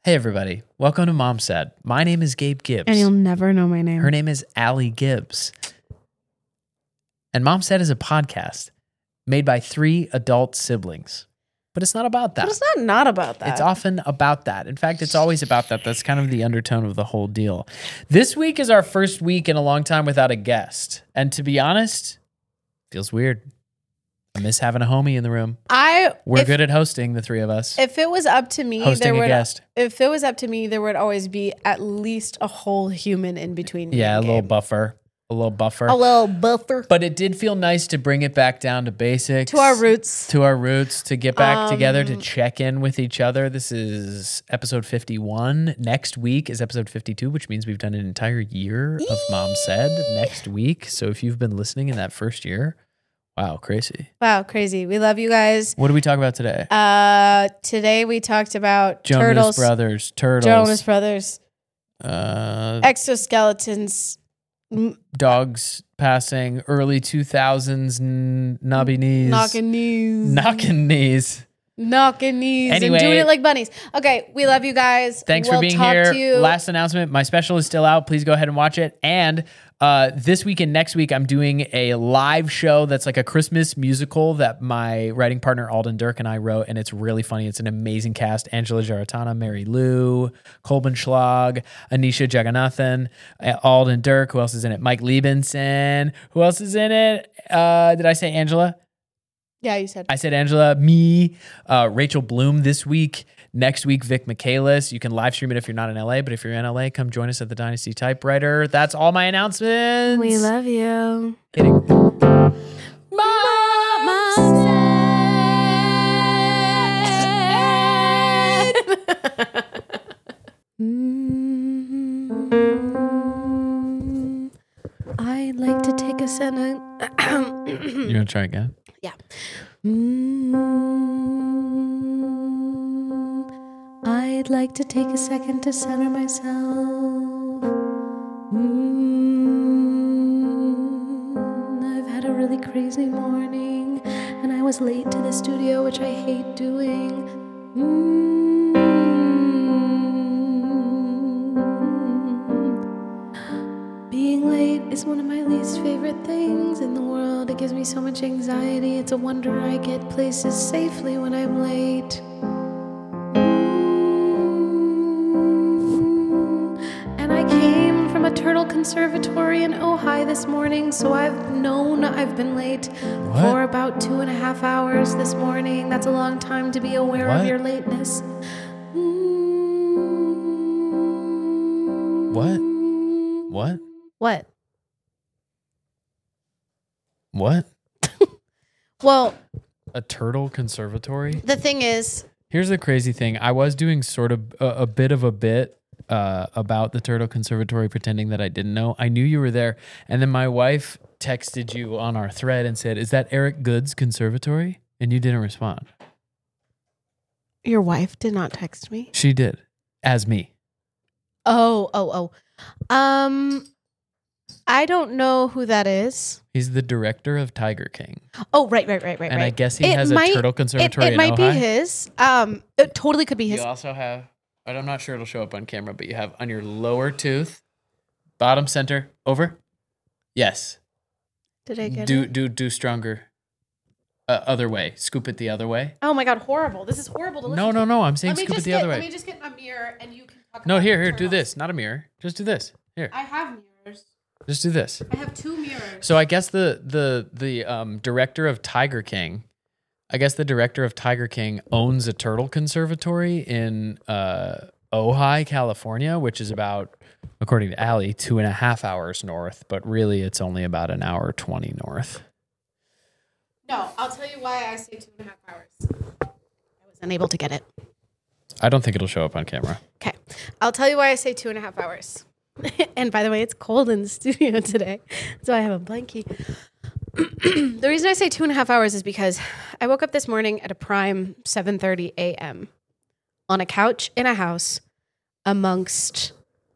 Hey everybody, welcome to Mom Said. My name is Gabe Gibbs. And you'll never know my name. Her name is Allie Gibbs. And Mom Said is a podcast made by 3 adult siblings. But it's not about that. But it's not about that. It's often about that. In fact, it's always about that. That's kind of the undertone of the whole deal. This week is our first week in a long time without a guest. And to be honest, feels weird. I miss having a homie in the room. We're good at hosting, the 3 of us. If it was up to me, Hosting a guest. If it was up to me, there would always be at least a whole human in between. Yeah, a little buffer. A little buffer. But it did feel nice to bring it back down to basics. To our roots. To get back together, to check in with each other. This is episode 51. Next week is episode 52, which means we've done an entire year of Mom Said next week. So if you've been listening in that first year, wow, crazy. Wow, crazy. We love you guys. What did we talk about today? Today we talked about Jonas turtles. Brothers. Jonas Brothers. Exoskeletons. Dogs passing, early 2000s, knobby knees. Knocking knees. Anyway, and doing it like bunnies. Okay, we love you guys. Thanks for being here. Last announcement, my special is still out. Please go ahead and watch it. And this week and next week, I'm doing a live show that's like a Christmas musical that my writing partner, Alden Dirk, and I wrote, and it's really funny. It's an amazing cast. Angela Jaratana, Mary Lou, Colbin Schlag, Anisha Jagannathan, Alden Dirk. Who else is in it? Mike Liebenson. Who else is in it? Did I say Angela? Yeah, you said. I said Angela, me, Rachel Bloom this week. Next week, Vic Michaelis. You can live stream it if you're not in LA, but if you're in LA, come join us at the Dynasty Typewriter. That's all my announcements. We love you. Kidding. Mama said. I'd like to take a second. You want to try again? Yeah. I'd like to take a second to center myself. I've had a really crazy morning, and I was late to the studio, which I hate doing. Being late is one of my least favorite things in the world. It gives me so much anxiety. It's a wonder I get places safely when I'm late. And I came from a turtle conservatory in Ojai this morning, so I've known I've been late for about 2.5 hours this morning. That's a long time to be aware of your lateness. What? Well, a turtle conservatory? the thing is, Here's the crazy thing. I was doing sort of a bit of a bit about the turtle conservatory, pretending that I didn't know. I knew you were there. And then my wife texted you on our thread and said, "Is that Eric Good's conservatory?" And you didn't respond. your wife did not text me. She did. As me. Oh. I don't know who that is. He's the director of Tiger King. Oh, right. And I guess he has a turtle conservatory in It might Ojai. be his. It totally could be his. You also have, but I'm not sure it'll show up on camera, but you have on your lower tooth, bottom center, over. Yes. Did I get it? Do stronger. Other way. Scoop it the other way. Oh my God, horrible. This is horrible to listen to. No. I'm saying scoop it the other way. Let me just get my mirror and you can talk No, about here, do turtles. this. Not a mirror. Just do this. Here. I have mirrors. Just do this. I have 2 mirrors. So I guess the director of Tiger King, owns a turtle conservatory in Ojai, California, which is about, according to Allie, 2.5 hours north, but really it's only about an hour 20 north. No, I'll tell you why I say 2.5 hours. I was unable to get it. I don't think it'll show up on camera. Okay. I'll tell you why I say 2.5 hours. And by the way, it's cold in the studio today, so I have a blankie. The reason I say 2.5 hours is because I woke up this morning at a prime 7:30 a.m. on a couch in a house amongst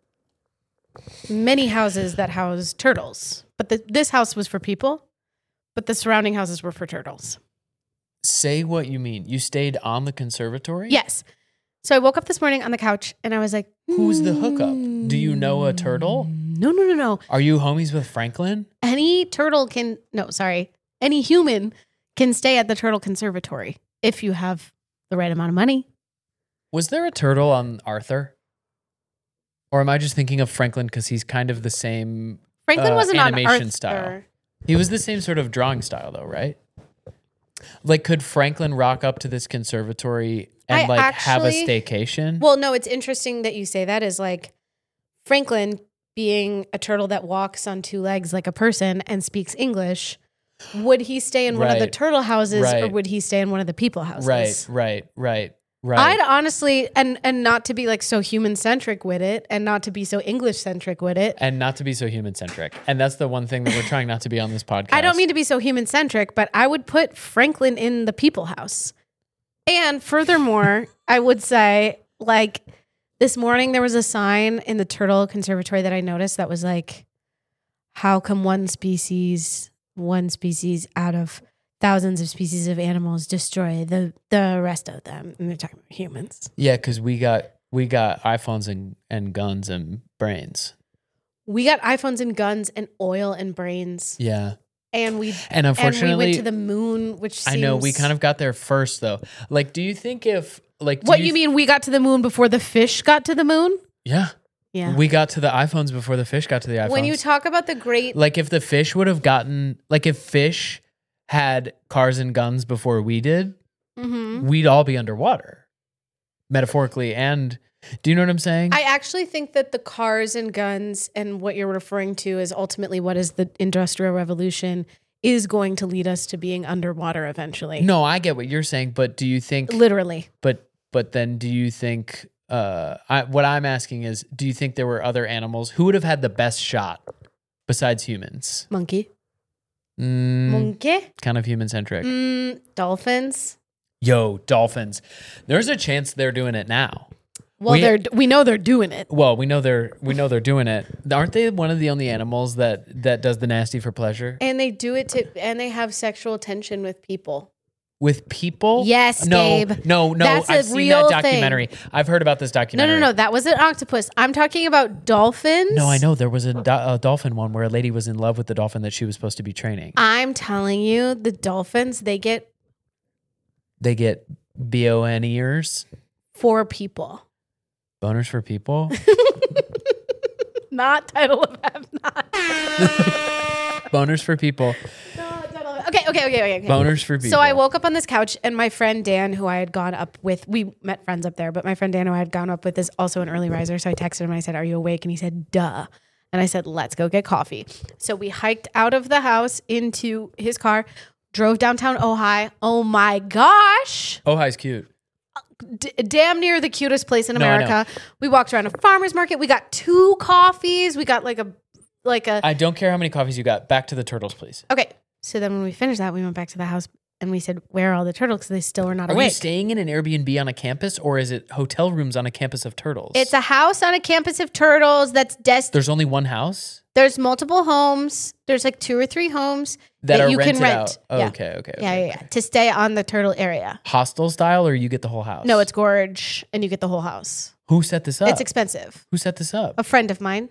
many houses that house turtles. But this house was for people, but the surrounding houses were for turtles. Say what you mean. You stayed on the conservatory? Yes. So I woke up this morning on the couch and I was like, Who's the hookup? Do you know a turtle? No. Are you homies with Franklin? Any human can stay at the Turtle Conservatory if you have the right amount of money. Was there a turtle on Arthur? Or am I just thinking of Franklin because he's kind of the same Franklin wasn't on animation Arthur. style? He was the same sort of drawing style though, right? Like, could Franklin rock up to this conservatory and have a staycation? Well, no, it's interesting that you say that is like Franklin being a turtle that walks on two legs like a person and speaks English. Would he stay in one of the turtle houses or would he stay in one of the people houses? Right. I'd honestly, and not to be like so human centric with it and not to be so English centric with it. And not to be so human centric. And that's the one thing that we're trying not to be on this podcast. I don't mean to be so human centric, but I would put Franklin in the people house. And furthermore, I would say like this morning there was a sign in the Turtle Conservatory that I noticed that was like, how come one species out of thousands of species of animals destroy the rest of them? And they're talking about humans. Yeah, because we got iPhones and guns and brains. We got iPhones and guns and oil and brains. Yeah. And unfortunately we went to the moon, which seems... I know we kind of got there first though. Like, do you think if like you mean we got to the moon before the fish got to the moon? Yeah. Yeah. We got to the iPhones before the fish got to the iPhones. When you talk about the great... Like if the fish would have gotten... Like if fish had cars and guns before we did, we'd all be underwater. Metaphorically and... Do you know what I'm saying? I actually think that the cars and guns and what you're referring to is ultimately what is the Industrial Revolution is going to lead us to being underwater eventually. No, I get what you're saying, but do you think... Literally. But then do you think... what I'm asking is, do you think there were other animals who would have had the best shot besides humans? Monkey. Monkey? Kind of human-centric. Dolphins. Yo, dolphins. There's a chance they're doing it now. Well, we know they're doing it. Well, we know they're doing it. Aren't they one of the only animals that does the nasty for pleasure? And they do it and they have sexual tension with people. With people? Yes, Gabe. No. That's I've seen that documentary. Thing. I've heard about this documentary. No. That was an octopus. I'm talking about dolphins. No, I know. There was a dolphin one where a lady was in love with the dolphin that she was supposed to be training. I'm telling you, the dolphins, they get boners for people. Boners for people? Not title of Have Not. Boners for people. Okay. Boners for people. So I woke up on this couch and my friend Dan, who I had gone up with, we met friends up there, but my friend Dan, who I had gone up with, is also an early riser. So I texted him and I said, "Are you awake?" And he said, "Duh." And I said, "Let's go get coffee." So we hiked out of the house into his car, drove downtown Ojai. Oh my gosh. Ojai's cute. Damn near the cutest place in America. We walked around a farmer's market. We got 2 coffees. We got like a. I don't care how many coffees you got. Back to the turtles, please. Okay. So then when we finished that, we went back to the house and we said, "Where are all the turtles?" Because they still were not awake. Are you staying in an Airbnb on a campus or is it hotel rooms on a campus of turtles? It's a house on a campus of turtles that's There's only one house? There's multiple homes. There's like 2 or 3 homes that you can rent. Out. Oh, yeah. Okay. Yeah. To stay on the turtle area. Hostel style or you get the whole house? No, it's gorge and you get the whole house. Who set this up? It's expensive. Who set this up? A friend of mine.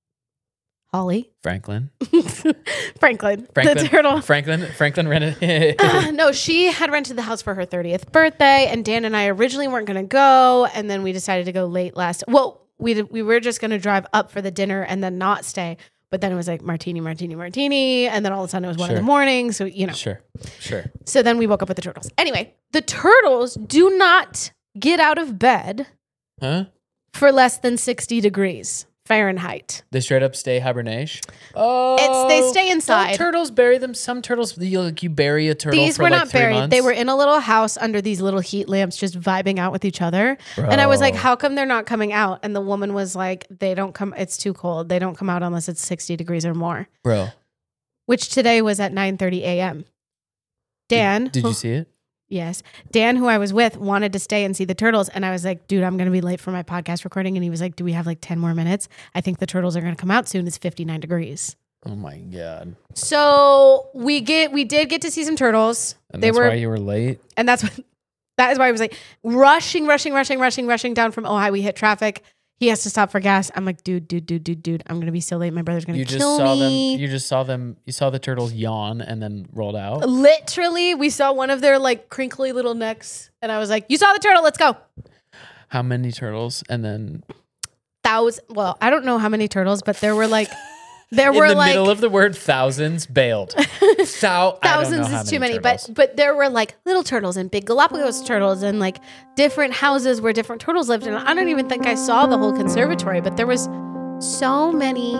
Holly. Franklin. Franklin. The turtle. Franklin rented. No, she had rented the house for her 30th birthday, and Dan and I originally weren't going to go, and then we decided to go late last. Well, we were just going to drive up for the dinner and then not stay, but then it was like martini, and then all of a sudden it was 1 a.m. So Sure. So then we woke up with the turtles. Anyway, the turtles do not get out of bed for less than 60 degrees Fahrenheit. They straight up stay hibernation. They stay inside. Some turtles bury them. Some turtles you bury a turtle. These for were like not 3 buried. months. They were in a little house under these little heat lamps, just vibing out with each other. Bro. And I was like, "How come they're not coming out?" And the woman was like, "They don't come. It's too cold. They don't come out unless it's 60 degrees or more." Bro, which today was at 9:30 a.m. Dan, did you see it? Yes. Dan, who I was with, wanted to stay and see the turtles. And I was like, "Dude, I'm going to be late for my podcast recording." And he was like, "Do we have like 10 more minutes? I think the turtles are going to come out soon. It's 59 degrees. Oh my God. So we did get to see some turtles. And that's why you were late? And that's That is why I was like rushing down from Ojai. We hit traffic. He has to stop for gas. I'm like, dude, I'm going to be so late. My brother's going to kill me. You saw the turtles yawn and then rolled out. Literally, we saw one of their like crinkly little necks. And I was like, you saw the turtle. Let's go. How many turtles? And then well, I don't know how many turtles, but there were like in the middle of the word thousands, bailed. Thousands is too many, but there were like little turtles and big Galapagos turtles and like different houses where different turtles lived. And I don't even think I saw the whole conservatory, but there was so many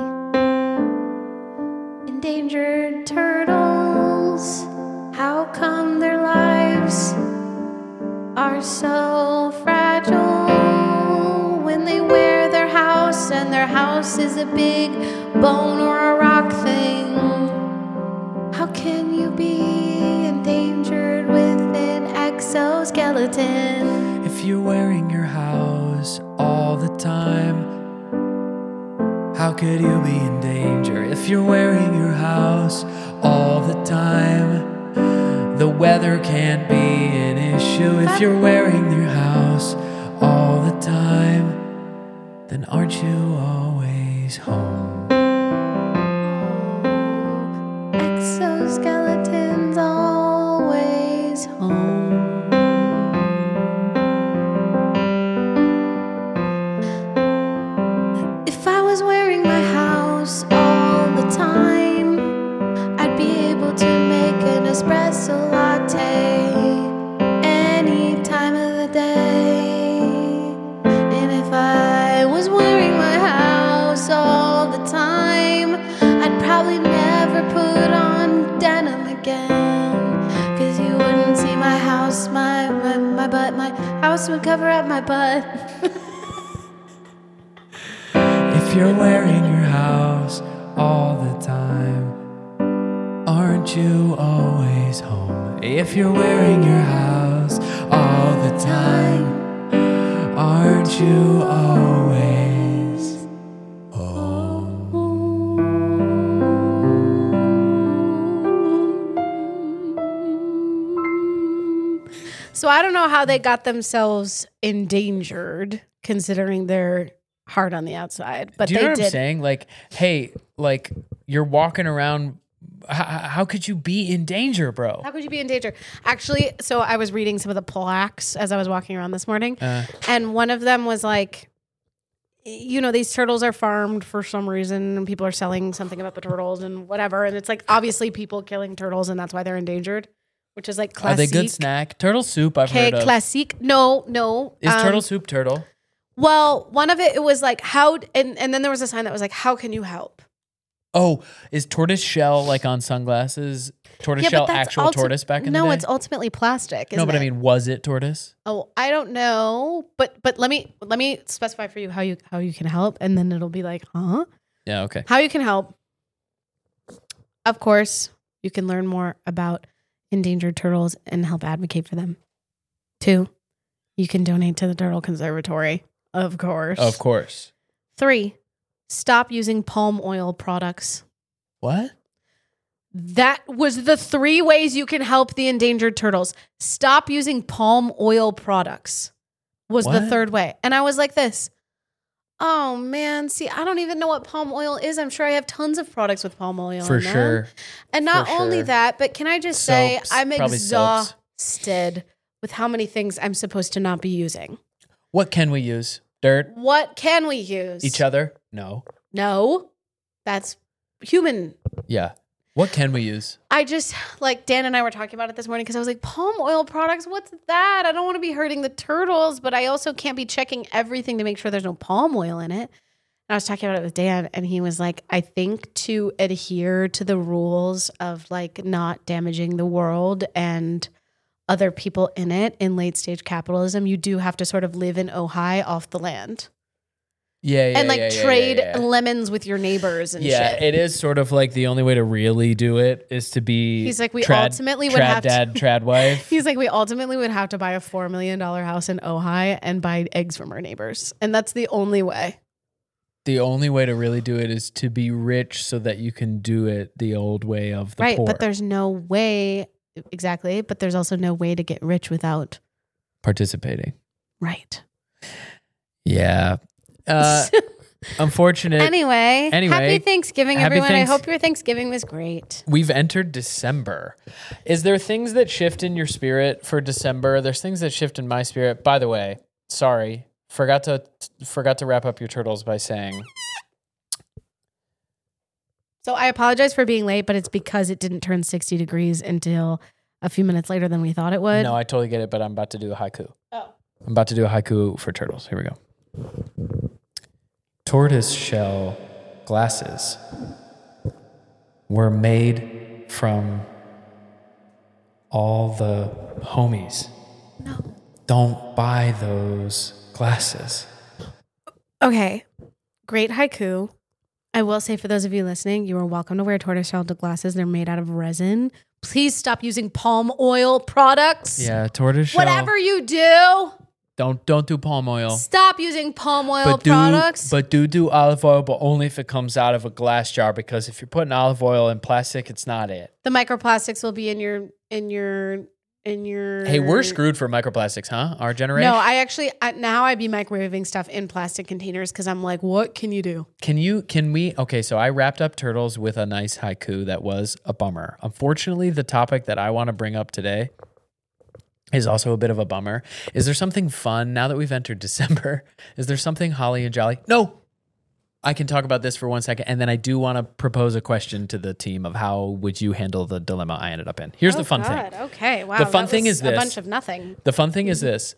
endangered turtles. How come their lives are so fragile when they wear their house and their house is a big bone or a rock thing? How can you be endangered with an exoskeleton? If you're wearing your house all the time, how could you be in danger? If you're wearing your house all the time, the weather can't be an issue. If you're wearing your house all the time, then aren't you always home? Exoskeletons always home. If I was wearing my house all the time, I'd be able to make an espresso latte any time of the day. And if I was wearing my house all the time, I'd probably never put on denim again, 'cause you wouldn't see my house, my butt. My house would cover up my butt. If you're wearing your house all the time, aren't you always home? If you're wearing your house all the time, aren't you always home? So I don't know how they got themselves endangered, considering they're hard on the outside. But Do you they know what did. I'm saying? Like, hey, like you're walking around. How could you be in danger, bro? How could you be in danger? Actually, so I was reading some of the plaques as I was walking around this morning, and one of them was like, you know, these turtles are farmed for some reason, and people are selling something about the turtles and whatever, and it's like obviously people killing turtles, and that's why they're endangered, which is like classique. Are they good snack? Turtle soup, I've heard of. Classique. No. Is turtle soup turtle? Well, one of it was like how, and then there was a sign that was like, how can you help? Oh, is tortoise shell like on sunglasses? Tortoise shell actual tortoise back in the day? No, it's ultimately plastic. No, but I mean, was it tortoise? Oh, I don't know. But let me specify for you how you can help, and then it'll be like, huh? Yeah, okay. How you can help. Of course, you can learn more about endangered turtles and help advocate for them. 2, you can donate to the Turtle Conservatory. Of course. Of course. 3, stop using palm oil products. What? That was the 3 ways you can help the endangered turtles. Stop using palm oil products was the 3rd way. And I was like this. Oh, man. See, I don't even know what palm oil is. I'm sure I have tons of products with palm oil For in them. sure. And not only that, but can I just say Soaps, I'm probably exhausted with how many things I'm supposed to not be using. What can we use? Dirt? What can we use? Each other? No. No. That's human. Yeah. What can we use? I just, like, Dan and I were talking about it this morning because I was like, palm oil products, what's that? I don't want to be hurting the turtles, but I also can't be checking everything to make sure there's no palm oil in it. And I was talking about it with Dan, and he was like, I think to adhere to the rules of, like, not damaging the world and other people in it in late stage capitalism, you do have to sort of live in Ojai off the land. Yeah, and like trade lemons with your neighbors and shit. Yeah, it is sort of like the only way to really do it is to be. He's like, we trad, ultimately would trad have dad, to. Trad wife. He's like, we ultimately would have to buy a $4 million house in Ojai and buy eggs from our neighbors, and that's the only way. The only way to really do it is to be rich so that you can do it the old way of the poor. Right, but there's no way exactly. But there's also no way to get rich without participating. Right. Yeah. Unfortunate. Anyway, happy Thanksgiving, everyone. I hope your Thanksgiving was great. We've entered December. Is there things that shift in your spirit for December? There's things that shift in my spirit. By the way, sorry, forgot to wrap up your turtles by saying. So I apologize for being late, but it's because it didn't turn 60 degrees until a few minutes later than we thought it would. No, I totally get it, but I'm about to do a haiku. Oh. I'm about to do a haiku for turtles. Here we go. Tortoise shell glasses were made from all the homies. No. Don't buy those glasses. Okay. Great haiku. I will say for those of you listening, you are welcome to wear tortoiseshell glasses. They're made out of resin. Please stop using palm oil products. Yeah, tortoiseshell. Whatever you do. Don't do palm oil. Stop using palm oil products. But do olive oil, but only if it comes out of a glass jar, because if you're putting olive oil in plastic, it's not it. The microplastics will be in your Hey, we're screwed for microplastics, huh? Our generation? No, now I'd be microwaving stuff in plastic containers because I'm like, what can you do? Can we? Okay, so I wrapped up turtles with a nice haiku that was a bummer. Unfortunately, the topic that I want to bring up today is also a bit of a bummer. Is there something fun now that we've entered December? Is there something holly and jolly? No. I can talk about this for 1 second, and then I do want to propose a question to the team of how would you handle the dilemma I ended up in. Here's the fun thing. Okay, wow. The fun thing is this. A bunch of nothing. The fun thing is this.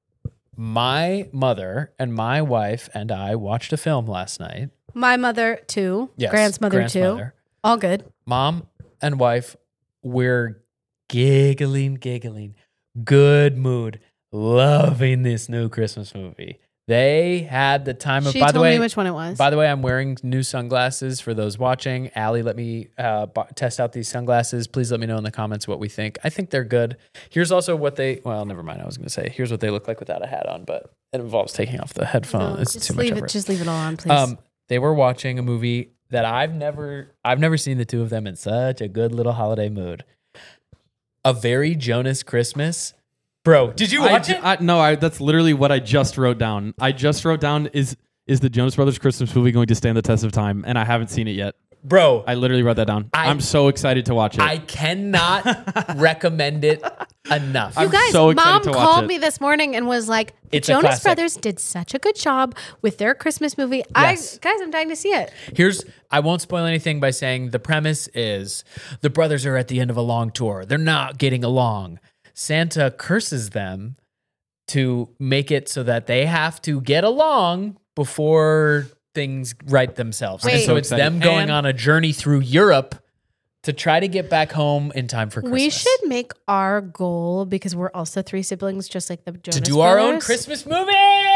My mother and my wife and I watched a film last night. My mother too. Yes, Grant's mother too. mother. All good. Mom and wife, we're giggling. Good mood. Loving this new Christmas movie. They had the time of. She told me which one it was. By the way, I'm wearing new sunglasses for those watching. Allie, let me test out these sunglasses. Please let me know in the comments what we think. I think they're good. Here's also what they. Well, never mind. I was going to say here's what they look like without a hat on, but it involves taking off the headphone. No, it's too much effort. Just leave it all on, please. They were watching a movie that I've never seen the two of them in such a good little holiday mood. A Very Jonas Christmas. Bro, did you watch it? No, that's literally what I just wrote down. I just wrote down, is the Jonas Brothers Christmas movie going to stand the test of time? And I haven't seen it yet. Bro. I literally wrote that down. I'm so excited to watch it. I cannot recommend it enough. You guys, Mom called me this morning and was like, the Jonas Brothers did such a good job with their Christmas movie. Yes. I'm dying to see it. I won't spoil anything by saying the premise is the brothers are at the end of a long tour. They're not getting along. Santa curses them to make it so that they have to get along before things right themselves. Wait. And so it's them going on a journey through Europe to try to get back home in time for Christmas. We should make our goal, because we're also three siblings, just like the Jonas Brothers. To do our own Christmas movie!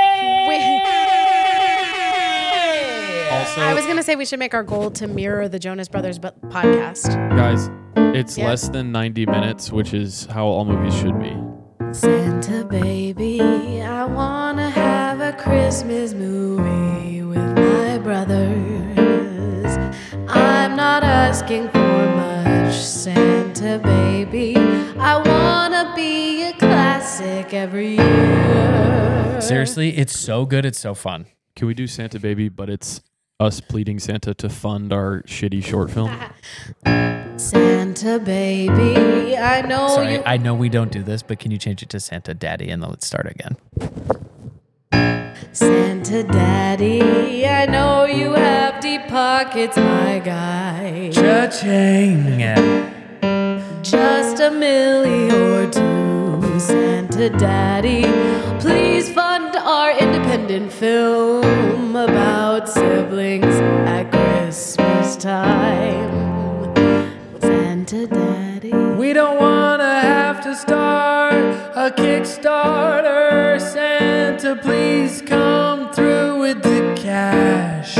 Also, I was going to say we should make our goal to mirror the Jonas Brothers podcast. Guys, it's less than 90 minutes, which is how all movies should be. Santa baby, I want to have a Christmas movie with my brothers. I'm not asking for much, Santa baby. I want to be a classic every year. Seriously, it's so good. It's so fun. Can we do Santa Baby, but it's us pleading Santa to fund our shitty short film? Santa baby, I know Sorry, I know we don't do this, but can you change it to Santa Daddy and then let's start again? Santa Daddy, I know you have deep pockets, my guy. Cha-ching. Just $1 million or $2, Santa Daddy. Please fund our independent film about siblings at Christmas time. Santa Daddy. We don't want to have to start a Kickstarter. Santa, please come through with the cash.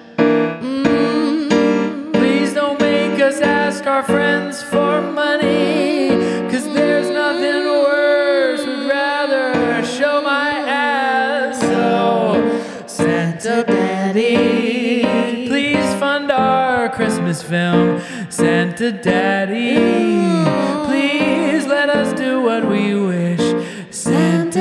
Please don't make us ask our friends for money, 'cause there's nothing worse. Would rather show my ass. So, Santa Daddy, please fund our Christmas film. Santa Daddy, please let us do what we wish. Santa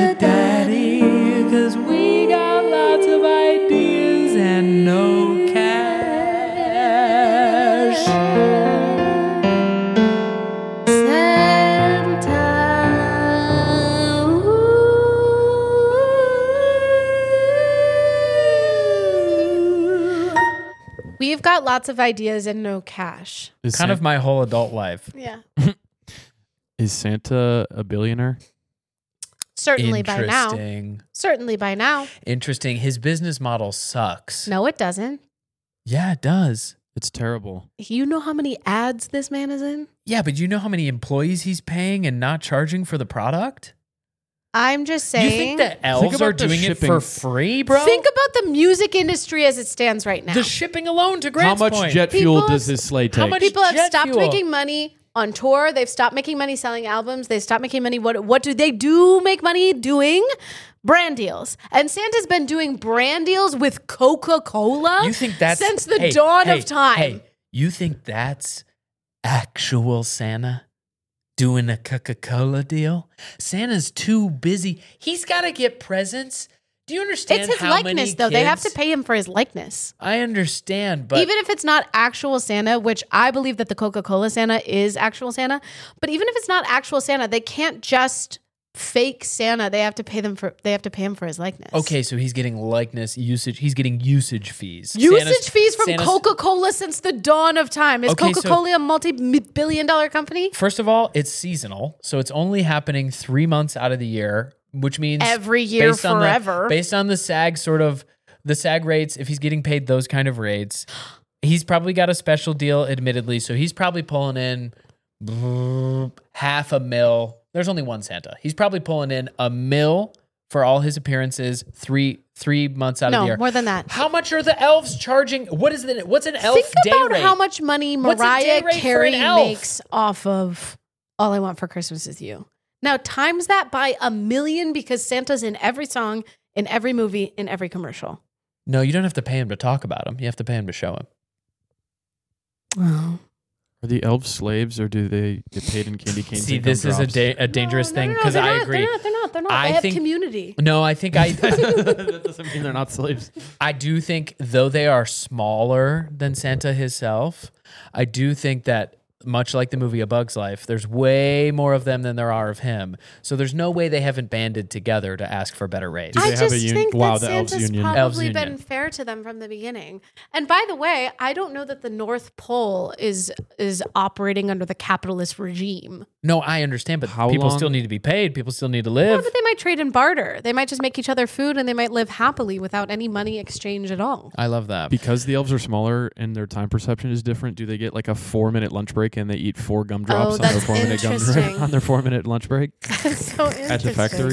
We've got lots of ideas and no cash. Is Kind of my whole adult life. Yeah. Is Santa a billionaire? Certainly by now. Interesting. Certainly by now. Interesting. His business model sucks. No, it doesn't. Yeah, it does. It's terrible. You know how many ads this man is in? Yeah, but you know how many employees he's paying and not charging for the product? I'm just saying. You think the elves about are the doing it shipping. for free, bro? Think about the music industry as it stands right now. the shipping alone to How Grant's much point. jet People fuel does this sleigh take? How much People have jet stopped fuel. making money on tour. They've stopped making money selling albums. They stopped making money. What do they do make money doing? Brand deals. And Santa's been doing brand deals with Coca-Cola You think that's since the dawn of time. Hey, you think that's actual Santa doing a Coca-Cola deal? Santa's too busy. He's got to get presents. Do you understand It's his how likeness, many though. They have to kids- pay him for his likeness. I understand, but Even if it's not actual Santa, which I believe that the Coca-Cola Santa is actual Santa, but even if it's not actual Santa, they can't just fake Santa. They have to pay him for his likeness. okay, so he's getting likeness usage. He's getting usage fees. Usage fees from Santa's- Coca-Cola since the dawn of time. Is Okay, so- Coca-Cola a multi-billion-dollar company? First of all, it's seasonal, so it's only happening 3 months out of the year, which means Every year, forever. Based on the SAG the SAG rates, if he's getting paid those kind of rates, he's probably got a special deal, admittedly. So he's probably pulling in $500,000. There's only one Santa. He's probably pulling in $1 million for all his appearances, three months out of the No, year. more than that. How much are the elves charging? What's an elf Think day about rate? how much money What's a day Mariah rate for Carey an elf? makes off of All I Want for Christmas Is You. Now, times that by 1 million because Santa's in every song, in every movie, in every commercial. No, you don't have to pay him to talk about him. You have to pay him to show him. Oh. Are the elves slaves or do they get paid in candy canes? See, and this is gumdrops? a dangerous thing No, because they're I not, agree. They're not. I They have think- community. No, I think I That doesn't mean they're not slaves. I do think though they are smaller than Santa himself, I do think that much like the movie A Bug's Life, there's way more of them than there are of him. So there's no way they haven't banded together to ask for better rates. Do they I have a just union? think Wow, that the Elves Santa's Union. Elves probably been Union. fair to them from the beginning. And by the way, I don't know that the North Pole is operating under the capitalist regime. No, I understand, but How people long- still need to be paid. People still need to Yeah, live. but they might trade and barter. They might just make each other food and they might live happily without any money exchange at all. I love that. Because the elves are smaller and their time perception is different, do they get like a 4-minute lunch break and they eat 4 gumdrops on their that's 4-minute interesting. on their 4-minute lunch break That's so interesting. at the factory?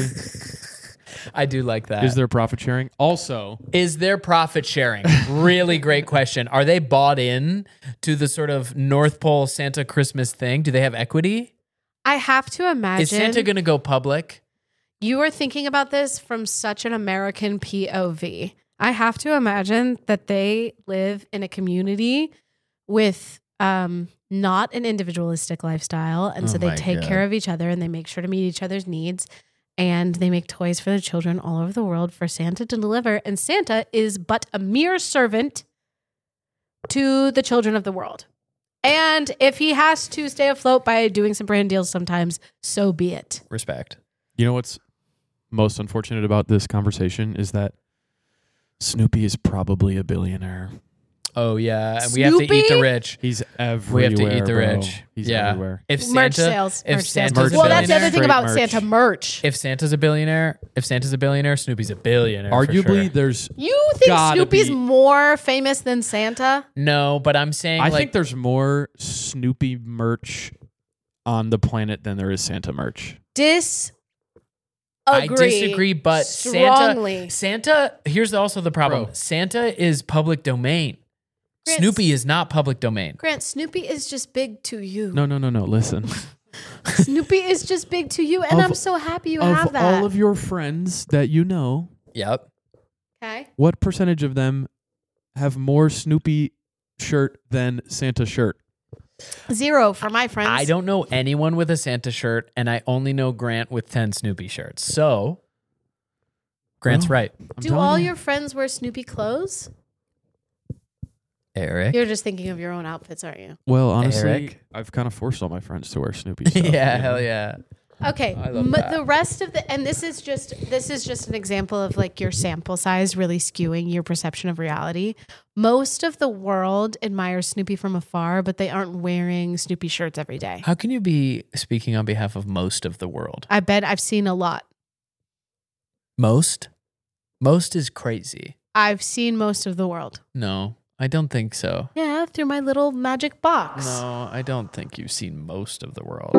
I do like that. Is there profit sharing? Also, Is there profit sharing? Really great question. Are they bought in to the sort of North Pole Santa Christmas thing? Do they have equity? I have to imagine Is Santa going to go public? you are thinking about this from such an American POV. I have to imagine that they live in a community with not an individualistic lifestyle. And so Oh they my take God. care of each other and they make sure to meet each other's needs. And they make toys for the children all over the world for Santa to deliver. And Santa is but a mere servant to the children of the world. And if he has to stay afloat by doing some brand deals sometimes, so be it. Respect. you know what's most unfortunate about this conversation is that Snoopy is probably a billionaire. Oh yeah, and we have to eat the Snoopy? rich. He's We everywhere. have to eat the bro. rich. He's yeah. everywhere. If Santa, Merch sales. if Merch sales. Santa's a Well, that's the other billionaire, thing about Straight merch. Santa merch. if Santa's a billionaire, Snoopy's a billionaire. for Arguably, sure. there's. You think Gotta Snoopy's be. more famous than Santa? No, but I'm saying I like think there's more Snoopy merch on the planet than there is Santa merch. I disagree, but strongly. Santa. Here's also the problem. Bro. Santa is public domain. Grant, Snoopy is not public domain. Grant, Snoopy is just big to you. No. Listen. Snoopy is just big to you, and Of- I'm so happy you Of have that. all of your friends that you know, Yep. Okay. what percentage of them have more Snoopy shirt than Santa shirt? 0 for my friends. I don't know anyone with a Santa shirt, and I only know Grant with 10 Snoopy shirts. So Grant's Well, right. I'm Do telling all you. your friends wear Snoopy clothes? Eric. You're just thinking of your own outfits, aren't you? Well, honestly, Eric? I've kind of forced all my friends to wear Snoopy stuff. Yeah, you know? hell yeah. Okay, I love that. the rest of the, and this is just an example of like your sample size really skewing your perception of reality. Most of the world admires Snoopy from afar, but they aren't wearing Snoopy shirts every day. How can you be speaking on behalf of most of the world? I bet I've seen a lot. Most? Most is crazy. I've seen most of the world. No, I don't think so. Yeah, through my little magic box. No, I don't think you've seen most of the world.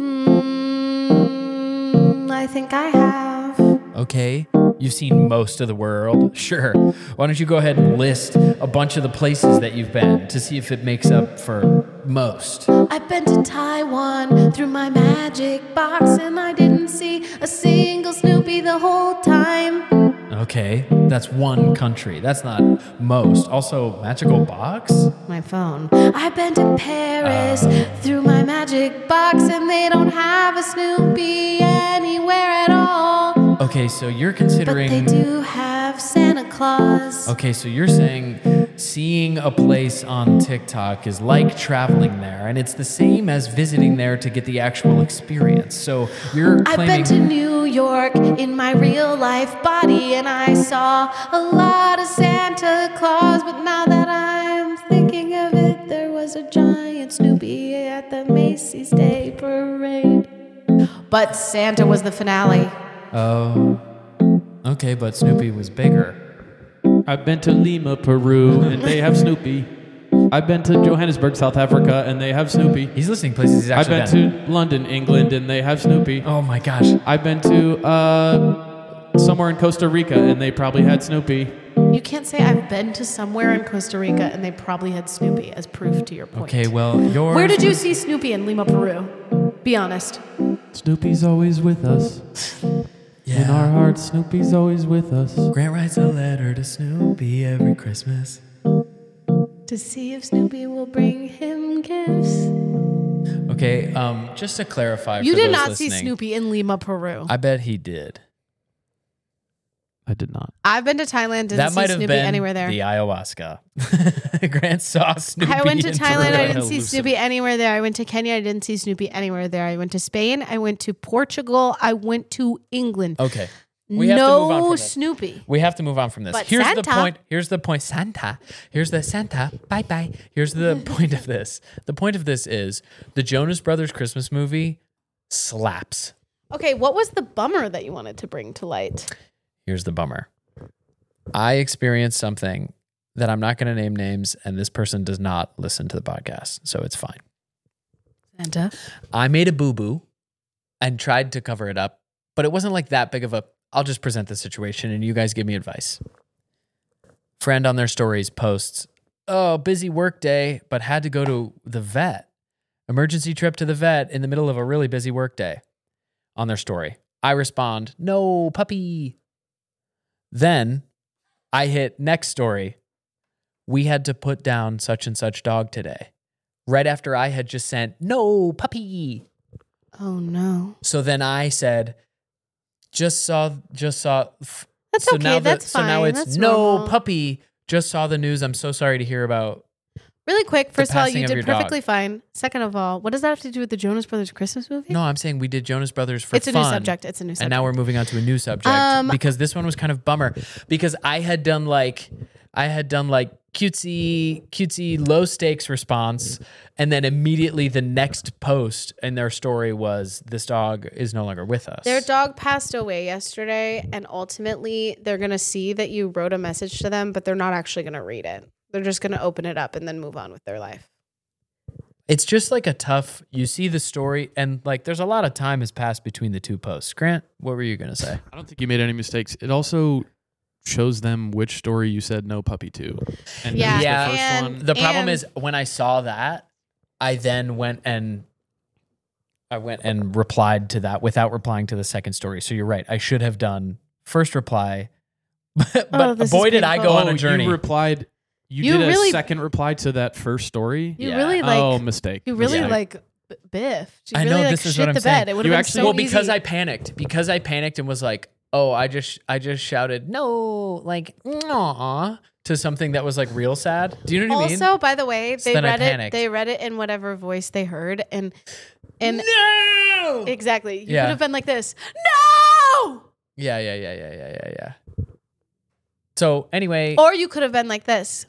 I think I have. Okay, you've seen most of the world. Sure. Why don't you go ahead and list a bunch of the places that you've been to see if it makes up for most? I've been to Taiwan through my magic box, and I didn't see a single Snoopy the whole time. Okay, that's one country. That's not most. Also, magical box? My phone. I've been to Paris through my magic box, and they don't have a Snoopy anywhere at all. Okay, so you're considering... But they do have Santa Claus. Okay, so you're saying seeing a place on TikTok is like traveling there, and it's the same as visiting there to get the actual experience. So you're I've claiming... been to New York in my real life body, and I saw a lot of Santa Claus, but now that I'm thinking of it, there was a giant Snoopy at the Macy's Day Parade. But Santa was the finale. Oh, okay, but Snoopy was bigger. I've been to Lima, Peru, and they have Snoopy. I've been to Johannesburg, South Africa, and they have Snoopy. He's listing places he's I've actually been to London, England, and they have Snoopy. Oh my gosh. I've been to somewhere in Costa Rica, and they probably had Snoopy. You can't say I've been to somewhere in Costa Rica and they probably had Snoopy as proof to your point. Okay, well, yours... Where did you see Snoopy in Lima, Peru? Be honest. Snoopy's always with us. Yeah. In our hearts, Snoopy's always with us. Grant writes a letter to Snoopy every Christmas. To see if Snoopy will bring him gifts. Okay, just to clarify You for did those not listening, see Snoopy in Lima, Peru. I bet he did. I did not. I've been to Thailand, didn't That see might have Snoopy been anywhere there. the ayahuasca. Grant saw Snoopy I went to in Thailand, Peru. I didn't see Snoopy anywhere there. I went to Kenya, I didn't see Snoopy anywhere there. I went to Spain, I went to Portugal, I went to England. Okay. We have to move on No from this. Snoopy. We have to move on from this. But Here's Santa. the point. Here's the point. Santa. Here's the Santa. Bye bye. Here's the point of this. The point of this is the Jonas Brothers Christmas movie slaps. Okay, what was the bummer that you wanted to bring to light? Here's the bummer. I experienced something that I'm not going to name names, and this person does not listen to the podcast, so it's fine. Santa. I made a boo-boo and tried to cover it up, but it wasn't like that big of a... I'll just present the situation, and you guys give me advice. Friend on their stories posts, oh, busy work day, but had to go to the vet. Emergency trip to the vet in the middle of a really busy work day. On their story. I respond, no, puppy. Then I hit next story. We had to put down such and such dog today. Right after I had just sent, no, puppy. Oh no. So then I said, just saw. That's so okay. now That's so fine. now it's That's no normal. puppy. Just saw the news. I'm so sorry to hear about. Really quick, first of all, passing you of did your dog. perfectly fine. Second of all, what does that have to do with the Jonas Brothers Christmas movie? No, I'm saying we did Jonas Brothers for It's a fun. new subject. It's a new subject. And now we're moving on to a new subject because this one was kind of bummer because I had done like cutesy low stakes response, and then immediately the next post in their story was this dog is no longer with us. Their dog passed away yesterday, and ultimately they're going to see that you wrote a message to them, but they're not actually going to read it. They're just going to open it up and then move on with their life. It's just like a tough, you see the story and like there's a lot of time has passed between the two posts. Grant, what were you going to say? I don't think you made any mistakes. It also shows them which story you said no puppy to. And Yeah. it was Yeah. the first And- one. The problem And- is when I saw that, I then went and replied to that without replying to the second story. So you're right. I should have done first reply, but this is boy, did I go painful. on a journey. You replied. You You did really- a second reply to that first story. You Yeah. really like. Oh, mistake. You really Yeah. like biffed. You I really know, like this is shit what I'm the saying. bed. It would You have been actually- so well, because easy. I panicked and was like, oh, I just shouted no, like aw, to something that was like real sad. Do you know what I mean? Also, by the way, So they then I read it. panicked. They read it in whatever voice they heard, and No! no. Exactly. You Yeah. could have been like this. No! Yeah. So anyway, Or you could have been like this.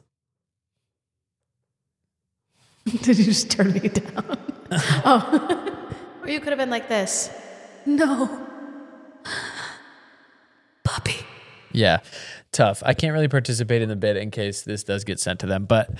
Did you just turn me down? Oh. Or you could have been like this. No. Puppy. yeah, tough. I can't really participate in the bit in case this does get sent to them, but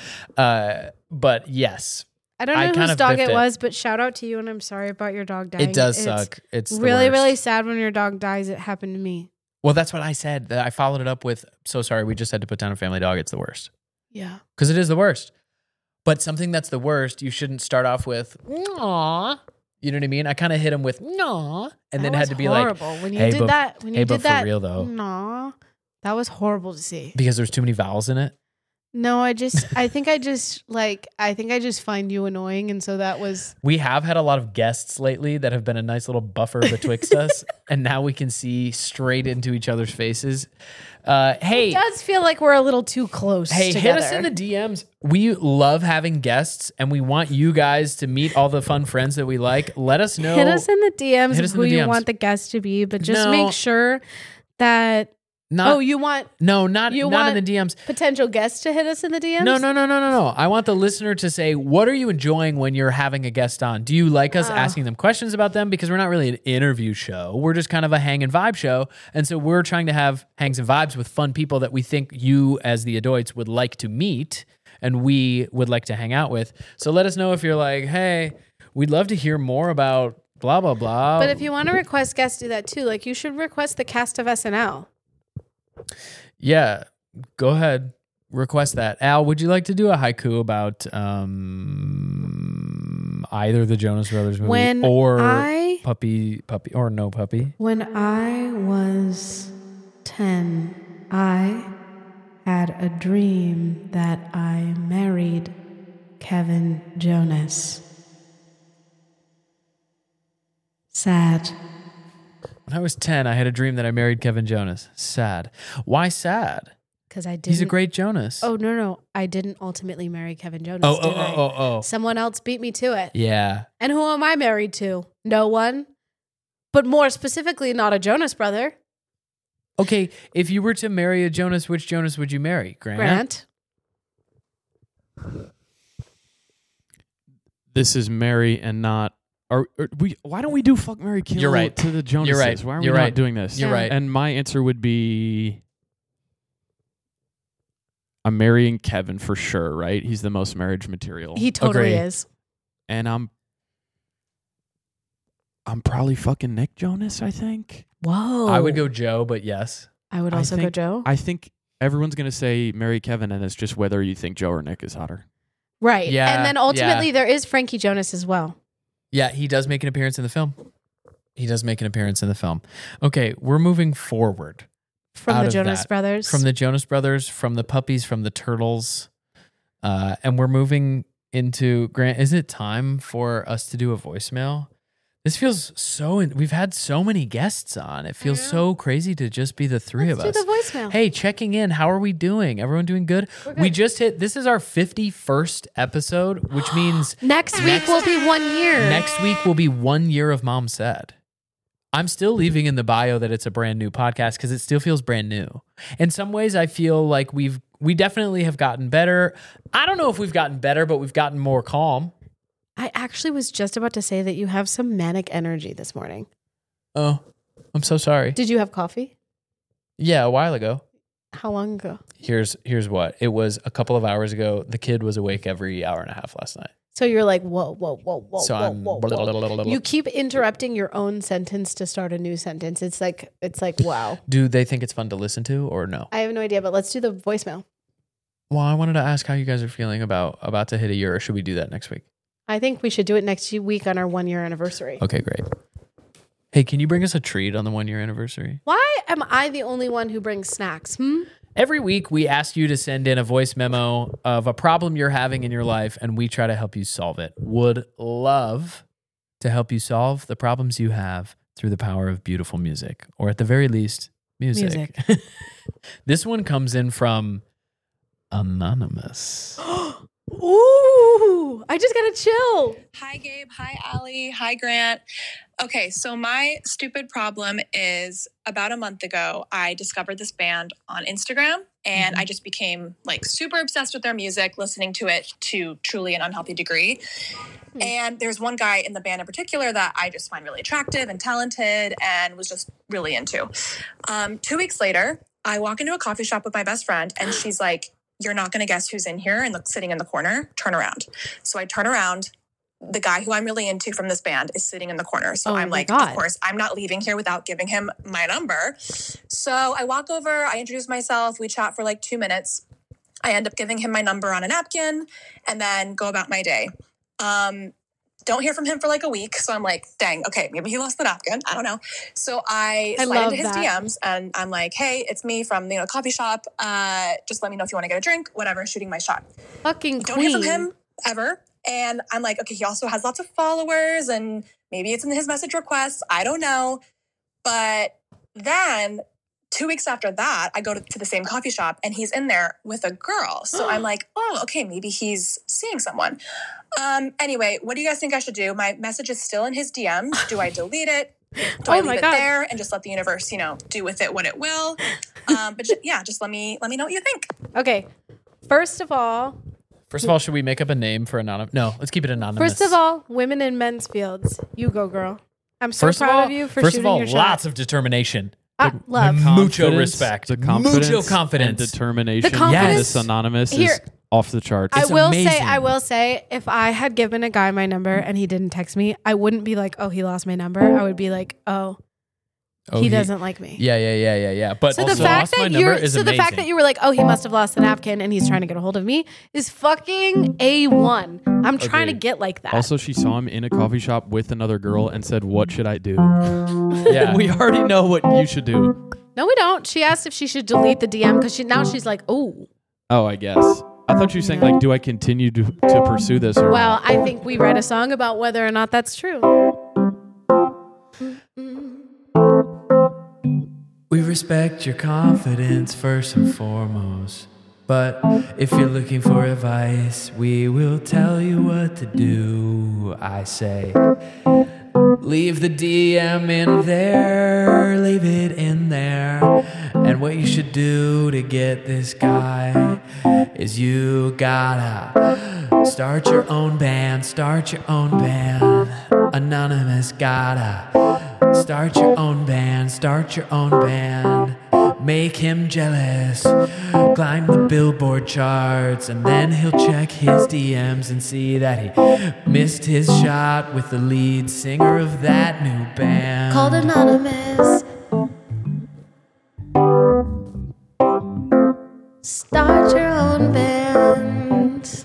yes, I don't I know kind whose of dog biffed it it. was, but shout out to you, and I'm sorry about your dog dying. it does It's suck. It's the really, worst. really sad when your dog dies. It happened to me. Well, that's what I said. I followed it up with, so sorry, we just had to put down a family dog. It's the worst. Yeah. Because it is the worst. But something that's the worst, you shouldn't start off with, "Aw." You know what I mean? I kind of hit him with, "Aw," and then had to be horrible. like, When you "Hey, did but- that, when hey, you but did for that, real, though." Nah, that was horrible to see. because there's too many vowels in it. No, I think I just find you annoying, and so that was. We have had a lot of guests lately that have been a nice little buffer betwixt us, and now we can see straight into each other's faces. Hey, It does feel like we're a little too close. Hey, together. hit us in the DMs. We love having guests, and we want you guys to meet all the fun friends that we like. Let us know. Hit us in the DMs Hit of us in who the you DMs. want the guest to be, but just No. make sure that. Not you want not you in want the DMs. potential guests to hit us in the DMs? No. I want the listener to say, what are you enjoying when you're having a guest on? Do you like us asking them questions about them? Because we're not really an interview show. We're just kind of a hang and vibe show. And so we're trying to have hangs and vibes with fun people that we think you as the adults would like to meet and we would like to hang out with. So let us know if you're like, hey, we'd love to hear more about blah, blah, blah. But if you want to request guests, do that too. Like you should request the cast of SNL. Yeah, go ahead. Request that. Al, would you like to do a haiku about either the Jonas Brothers movie When or I- puppy or no puppy? When I was 10, I had a dream that I married Kevin Jonas. Sad. When I was 10, I had a dream that I married Kevin Jonas. Sad. Why sad? Because I didn't. He's a great Jonas. Oh, no. I didn't ultimately marry Kevin Jonas. oh, did I? oh. Someone else beat me to it. Yeah. And who am I married to? No one. But more specifically, not a Jonas brother. Okay, if you were to marry a Jonas, which Jonas would you marry? Grant. This is Mary and not. Why don't we do fuck, Mary, kill You're right. to the Jonases? You're right. Why are we You're not right. doing this? You're right. And my answer would be I'm marrying Kevin for sure, right? He's the most marriage material. He totally Agree. is. And I'm probably fucking Nick Jonas, I think. Whoa. I would go Joe, but yes. I would I also go think- Joe. I think everyone's going to say marry Kevin, and it's just whether you think Joe or Nick is hotter. Right. Yeah, And then ultimately, there is Frankie Jonas as well. Yeah, he does make an appearance in the film. Okay, we're moving forward. From Out the of Jonas that. Brothers. From the Jonas Brothers, from the puppies, from the turtles. And we're moving into, Grant, is it time for us to do a voicemail? This feels so, we've had so many guests on. It feels so crazy to just be the three Let's of us. do the voicemail. Hey, checking in. How are we doing? Everyone doing good? We're We good. just hit, this is our 51st episode, which means Next week will be 1 year. next week will be 1 year of Mom Said. I'm still leaving in the bio that it's a brand new podcast because it still feels brand new. In some ways, I feel like we definitely have gotten better. I don't know if we've gotten better, but we've gotten more calm. I actually was just about to say that you have some manic energy this morning. Oh, I'm so sorry. Did you have coffee? Yeah, a while ago. How long ago? Here's what. It was a couple of hours ago. The kid was awake every hour and a half last night. So you're like, whoa. So I'm You keep interrupting your own sentence to start a new sentence. It's like, wow. Do they think it's fun to listen to or no? I have no idea, but let's do the voicemail. Well, I wanted to ask how you guys are feeling about to hit a year, or should we do that next week? I think we should do it next week on our 1 year anniversary. Okay, great. Hey, can you bring us a treat on the 1 year anniversary? Why am I the only one who brings snacks? Every week, we ask you to send in a voice memo of a problem you're having in your life, and we try to help you solve it. Would love to help you solve the problems you have through the power of beautiful music, or at the very least, music. This one comes in from Anonymous. Ooh, I just gotta chill. Hi, Gabe. Hi, Allie. Hi, Grant. Okay, so my stupid problem is about a month ago, I discovered this band on Instagram and I just became like super obsessed with their music, listening to it to truly an unhealthy degree. And there's one guy in the band in particular that I just find really attractive and talented and was just really into. 2 weeks later, I walk into a coffee shop with my best friend and she's like, "You're not going to guess who's in here and sitting in the corner. Turn around." So I turn around. The guy who I'm really into from this band is sitting in the corner. So I'm like, of course, I'm not leaving here without giving him my number. So I walk over, I introduce myself. We chat for like 2 minutes. I end up giving him my number on a napkin and then go about my day. Don't hear from him for like a week. So I'm like, dang, okay, maybe he lost the napkin. I don't know. So I slide into his DMs and I'm like, hey, it's me from the coffee shop. Just let me know if you want to get a drink, whatever, shooting my shot. Fucking Don't hear from him ever. And I'm like, okay, he also has lots of followers and maybe it's in his message requests. I don't know. But then 2 weeks after that, I go to the same coffee shop and he's in there with a girl. So I'm like, oh, okay, maybe he's seeing someone. Anyway, what do you guys think I should do? My message is still in his DMs. Do I delete it? Do I leave it there and just let the universe, do with it what it will? But just let me know what you think. Okay. First of all, should we make up a name for anonymous? No, let's keep it anonymous. First of all, women in men's fields. You go, girl. I'm so proud of you for shooting your shot. Lots of determination. Love. Mucho respect. The confidence. Mucho confidence. And determination. The confidence. This anonymous is off the charts. I will say, if I had given a guy my number and he didn't text me, I wouldn't be like, oh, he lost my number. I would be like, he doesn't like me. Yeah. But so also, the fact that the fact that you were like, oh, he must have lost the napkin and he's trying to get a hold of me is fucking A1. I'm trying to get like that. Also, she saw him in a coffee shop with another girl and said, "What should I do?" Yeah, we already know what you should do. No, we don't. She asked if she should delete the DM because she's like, oh. Oh, I guess. I thought you were saying like, do I continue to pursue this? Or well, I think we write a song about whether or not that's true. We respect your confidence first and foremost. But if you're looking for advice, we will tell you what to do. I say, leave the DM in there, leave it in there. And what you should do to get this guy is you gotta start your own band, Anonymous gotta start your own band, make him jealous, climb the Billboard charts, and then he'll check his DMs and see that he missed his shot with the lead singer of that new band called Anonymous. Start your own band.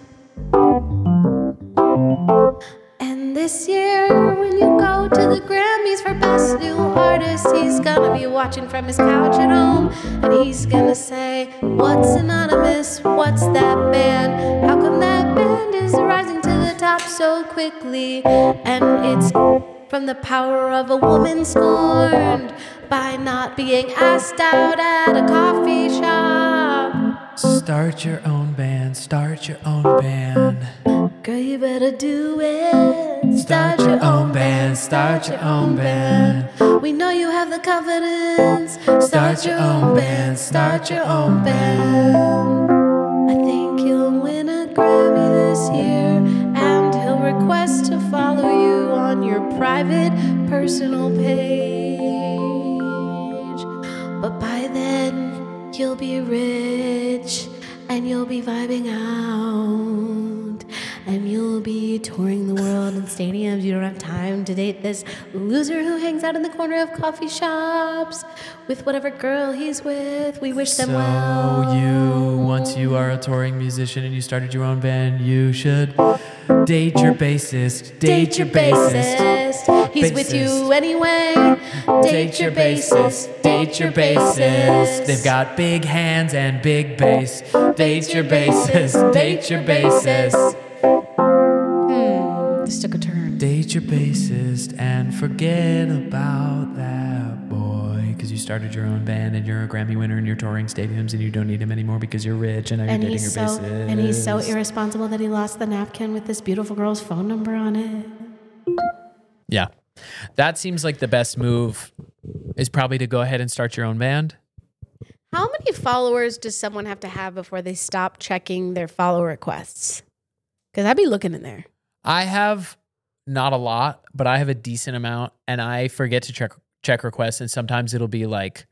And this year, when you go to the Grammys for Best New Artist, he's gonna be watching from his couch at home, and he's gonna say, what's Anonymous? What's that band? How come that band is rising to the top so quickly? And it's from the power of a woman scorned by not being asked out at a coffee shop. Start your own band, Girl, you better do it. Start your own band. We know you have the confidence. Start your own band. I think you'll win a Grammy this year, and he'll request to follow you on your private, personal page. But by then, you'll be rich, and you'll be vibing out, and you'll be touring the world in stadiums. You don't have time to date this loser who hangs out in the corner of coffee shops with whatever girl he's with. We wish them well. So once you are a touring musician and you started your own band, you should date your bassist. Date your bassist. He's with you anyway. Date your bassist. They've got big hands and big bass. Date your bassist. This took a turn. Date your bassist and forget about that boy, because you started your own band and you're a Grammy winner and you're touring stadiums and you don't need him anymore because you're rich and now you're dating your bassist. And he's so irresponsible that he lost the napkin with this beautiful girl's phone number on it. Yeah. That seems like the best move is probably to go ahead and start your own band. How many followers does someone have to have before they stop checking their follow requests? Because I'd be looking in there. I have not a lot, but I have a decent amount, and I forget to check requests, and sometimes it'll be like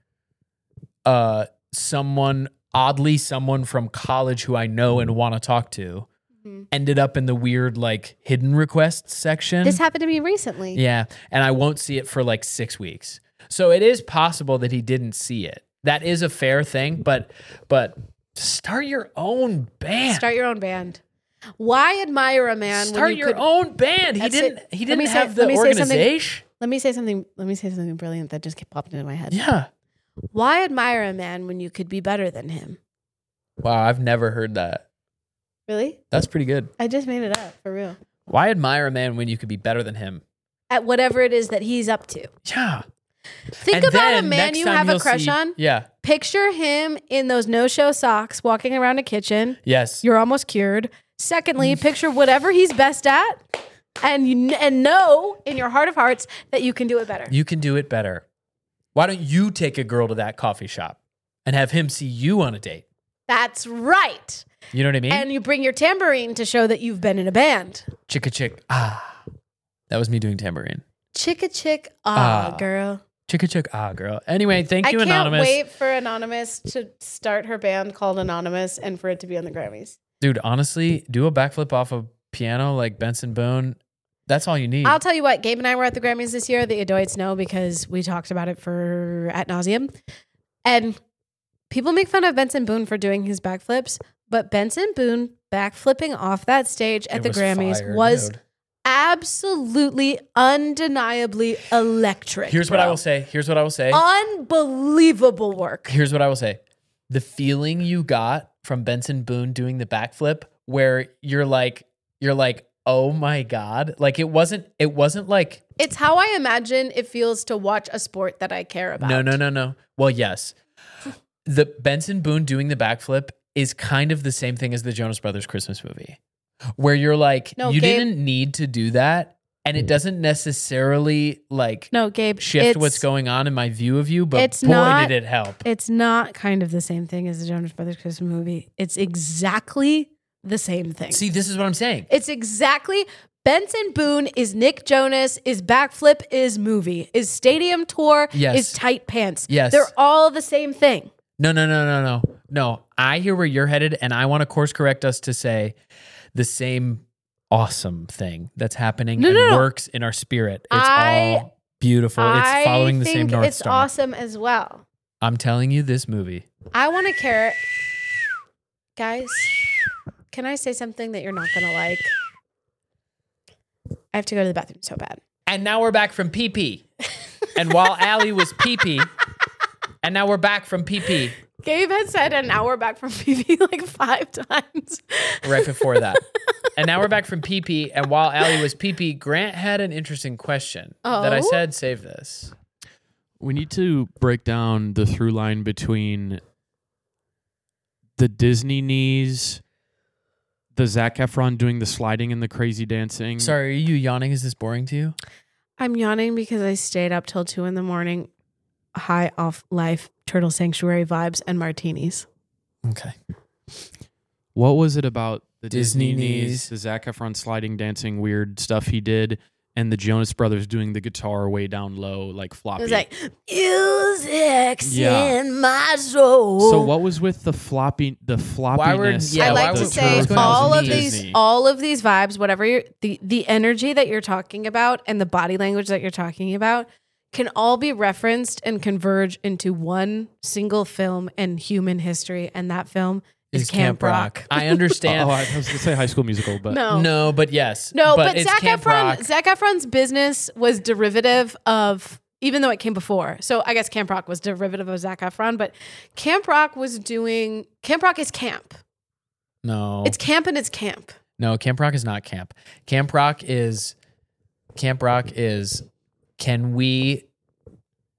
someone from college who I know and want to talk to ended up in the weird like hidden requests section. This happened to me recently. Yeah, and I won't see it for like 6 weeks. So it is possible that he didn't see it. That is a fair thing, but start your own band. Start your own band. Why admire a man Start when you your own band. He didn't have the organization. Let me say something brilliant that just popped into my head. Yeah. Why admire a man when you could be better than him? Wow, I've never heard that. Really? That's pretty good. I just made it up, for real. Why admire a man when you could be better than him? At whatever it is that he's up to. Yeah. Think about a man you have a crush on. Yeah. Picture him in those no-show socks walking around a kitchen. Yes. You're almost cured. Secondly, picture whatever he's best at and know in your heart of hearts that you can do it better. You can do it better. Why don't you take a girl to that coffee shop and have him see you on a date? That's right. You know what I mean? And you bring your tambourine to show that you've been in a band. Chicka chick. Ah. That was me doing tambourine. Chicka chick. Ah, girl. Chicka chick. Ah, girl. Anyway, thank you, Anonymous. I can't wait for Anonymous to start her band called Anonymous and for it to be on the Grammys. Dude, honestly, do a backflip off a piano like Benson Boone. That's all you need. I'll tell you what, Gabe and I were at the Grammys this year. The Adoids know because we talked about it for ad nauseum. And people make fun of Benson Boone for doing his backflips, but Benson Boone backflipping off that stage at the Grammys was absolutely, undeniably electric. Here's what I will say. Unbelievable work. Here's what I will say. The feeling you got from Benson Boone doing the backflip where you're like, oh my God. Like it wasn't like. It's how I imagine it feels to watch a sport that I care about. No. Well, yes. The Benson Boone doing the backflip is kind of the same thing as the Jonas Brothers Christmas movie, where you're like, you didn't need to do that. And it doesn't necessarily shift what's going on in my view of you, but did it help. It's not kind of the same thing as the Jonas Brothers Christmas movie. It's exactly the same thing. See, this is what I'm saying. It's exactly Benson Boone is Nick Jonas, is backflip is movie, is stadium tour, is tight pants. Yes. They're all the same thing. No. I hear where you're headed, and I want to course correct us to say the same awesome thing that's happening works in our spirit. It's all beautiful. It's following the same North Star. It's awesome as well. I'm telling you, this movie. I want to carrot. Guys, can I say something that you're not going to like? I have to go to the bathroom so bad. And now we're back from pee-pee. And while Allie was pee-pee, and now we're back from pee-pee. Gabe had said, and now we're back from pee-pee like 5 times. Right before that. And now we're back from pee-pee. And while Allie was pee-pee, Grant had an interesting question that I said, save this. We need to break down the through line between the Disney knees, the Zac Efron doing the sliding and the crazy dancing. Sorry, are you yawning? Is this boring to you? I'm yawning because I stayed up till 2 a.m. high off life, Turtle Sanctuary vibes, and martinis. Okay. What was it about the Disney knees, the Zac Efron sliding, dancing, weird stuff he did, and the Jonas Brothers doing the guitar way down low, like floppy? It was like, music's in my soul. So what was with the floppiness? I like to say all of these vibes, whatever the energy that you're talking about and the body language that you're talking about can all be referenced and converge into one single film in human history, and that film is Camp Rock. I understand. I was going to say High School Musical, but no, but yes. No, but it's Zac Camp Rock. Zac Efron's business was derivative of, even though it came before. So I guess Camp Rock was derivative of Zac Efron, but Camp Rock is camp. No. It's camp and it's camp. No, Camp Rock is not camp. Camp Rock is, can we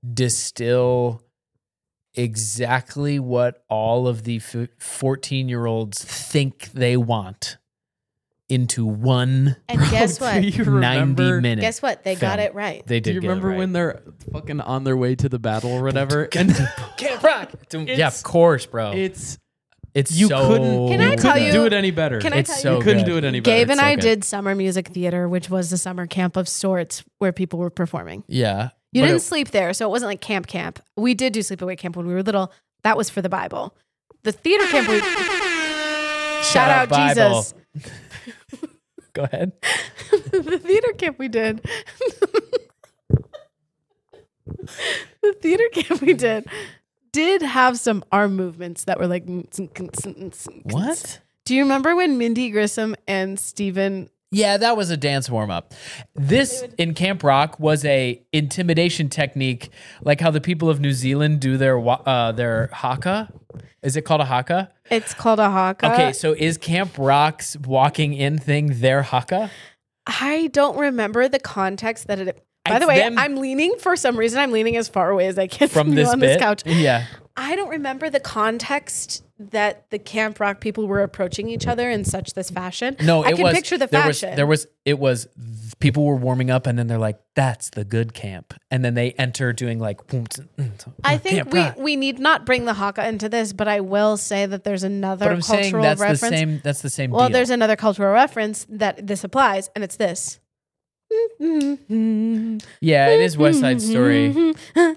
distill exactly what all of the 14-year-olds think they want into one And guess what? 90 minutes. Guess what? They got it right. They did. Do you get remember it right. when they're fucking on their way to the battle or whatever? And Camp Rock. Yeah, of course, bro. it's You so, couldn't. Can I tell you- do it any better. Can I It's tell so you? You couldn't good. do it any better. Gabe and so I good. did summer music theater, which was the summer camp of sorts where people were performing. Yeah. You But didn't it- sleep there, so it wasn't like camp. We did do sleepaway camp when we were little. That was for the Bible. The theater camp, shout out Bible. Jesus. Go ahead. The theater camp we did. The theater camp we did have some arm movements that were like. What? Do you remember when Mindy Grissom and Steven? Yeah, that was a dance warm up. This in Camp Rock was a intimidation technique, like how the people of New Zealand do their haka. Is it called a haka? It's called a haka. Okay, so is Camp Rock's walking in thing their haka? I don't remember the context that it. By It's the way, them- I'm leaning for some reason. I'm leaning as far away as I can From you this on bit? this couch. Yeah. I don't remember the context that the Camp Rock people were approaching each other in such this fashion. No, I it can was, picture the there fashion. was people were warming up and then they're like, that's the good camp. And then they enter doing like, I think Camp Rock. we need not bring the haka into this, but I will say that there's another But I'm saying cultural that's reference. the same Well, deal. there's another cultural reference that this applies, and it's this. Yeah, it is West Side Story.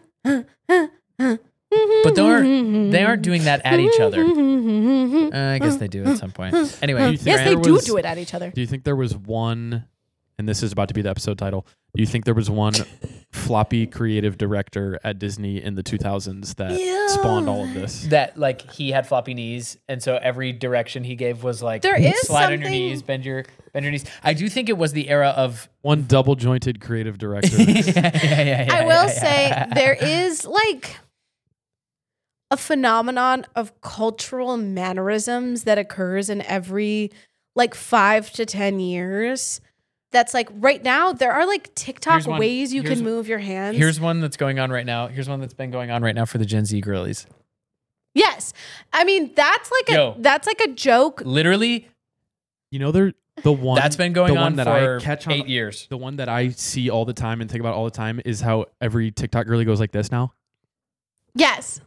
But they aren't doing that at each other. I guess they do at some point. Anyway, you think Yes, they there do was- do it at each other. Do you think there was one, and this is about to be the episode title, do you think there was one floppy creative director at Disney in the 2000s that spawned all of this? that like he had floppy knees, and so every direction he gave was like There is slide on your something- knees, bend your knees. I do think it was the era of One double jointed creative director. yeah. I will say there is like a phenomenon of cultural mannerisms that occurs in every like 5 to 10 years. That's like right now there are like TikTok Here's one. ways you Here's- can move your hands. Here's one that's going on right now. Here's one that's been going on right now for the Gen Z girlies. Yes. I mean that's Yo. like a joke. Literally, You know, the one that's been going the on one that for I catch on 8 years. The one that I see all the time and think about all the time is how every TikTok girly goes like this now. Yes.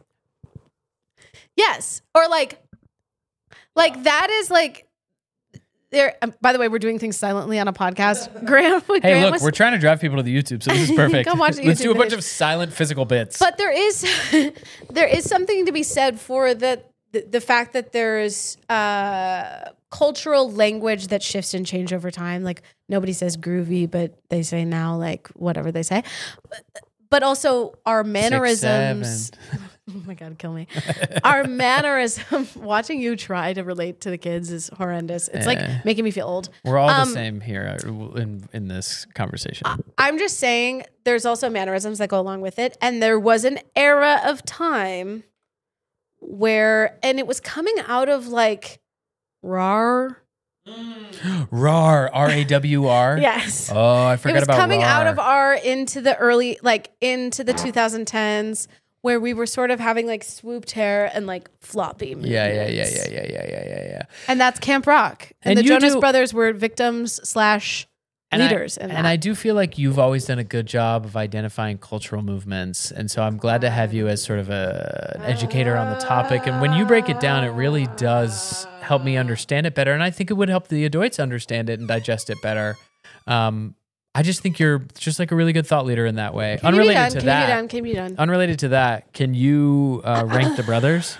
Yes. Or like that is like there. By the way, we're doing things silently on a podcast. Graham, Hey, Graham look, was, we're trying to drive people to the YouTube, so this is perfect. Come watch the Let's YouTube do a bunch videos. of silent physical bits. but there is something to be said for the fact that there's cultural language that shifts and change over time. Like nobody says groovy, but they say now like whatever they say. But also our mannerisms. 6, 7. Oh my God, kill me. Our mannerism, watching you try to relate to the kids is horrendous. It's like making me feel old. We're all the same here in this conversation. I'm just saying there's also mannerisms that go along with it. And there was an era of time where, and it was coming out of like RAR. RAR, R-A-W-R. Yes. Oh, I forgot It was about coming RAR. out of R into the early, like into the 2010s, where we were sort of having like swooped hair and like floppy movements. Yeah. And that's Camp Rock. And And the you Jonas do- Brothers were victims / leaders. And I do feel like you've always done a good job of identifying cultural movements. And so I'm glad to have you as sort of an educator on the topic. And when you break it down, it really does help me understand it better. And I think it would help the adults understand it and digest it better. I just think you're just like a really good thought leader in that way. Unrelated to that. Can you be done? Unrelated to that, can you rank the brothers?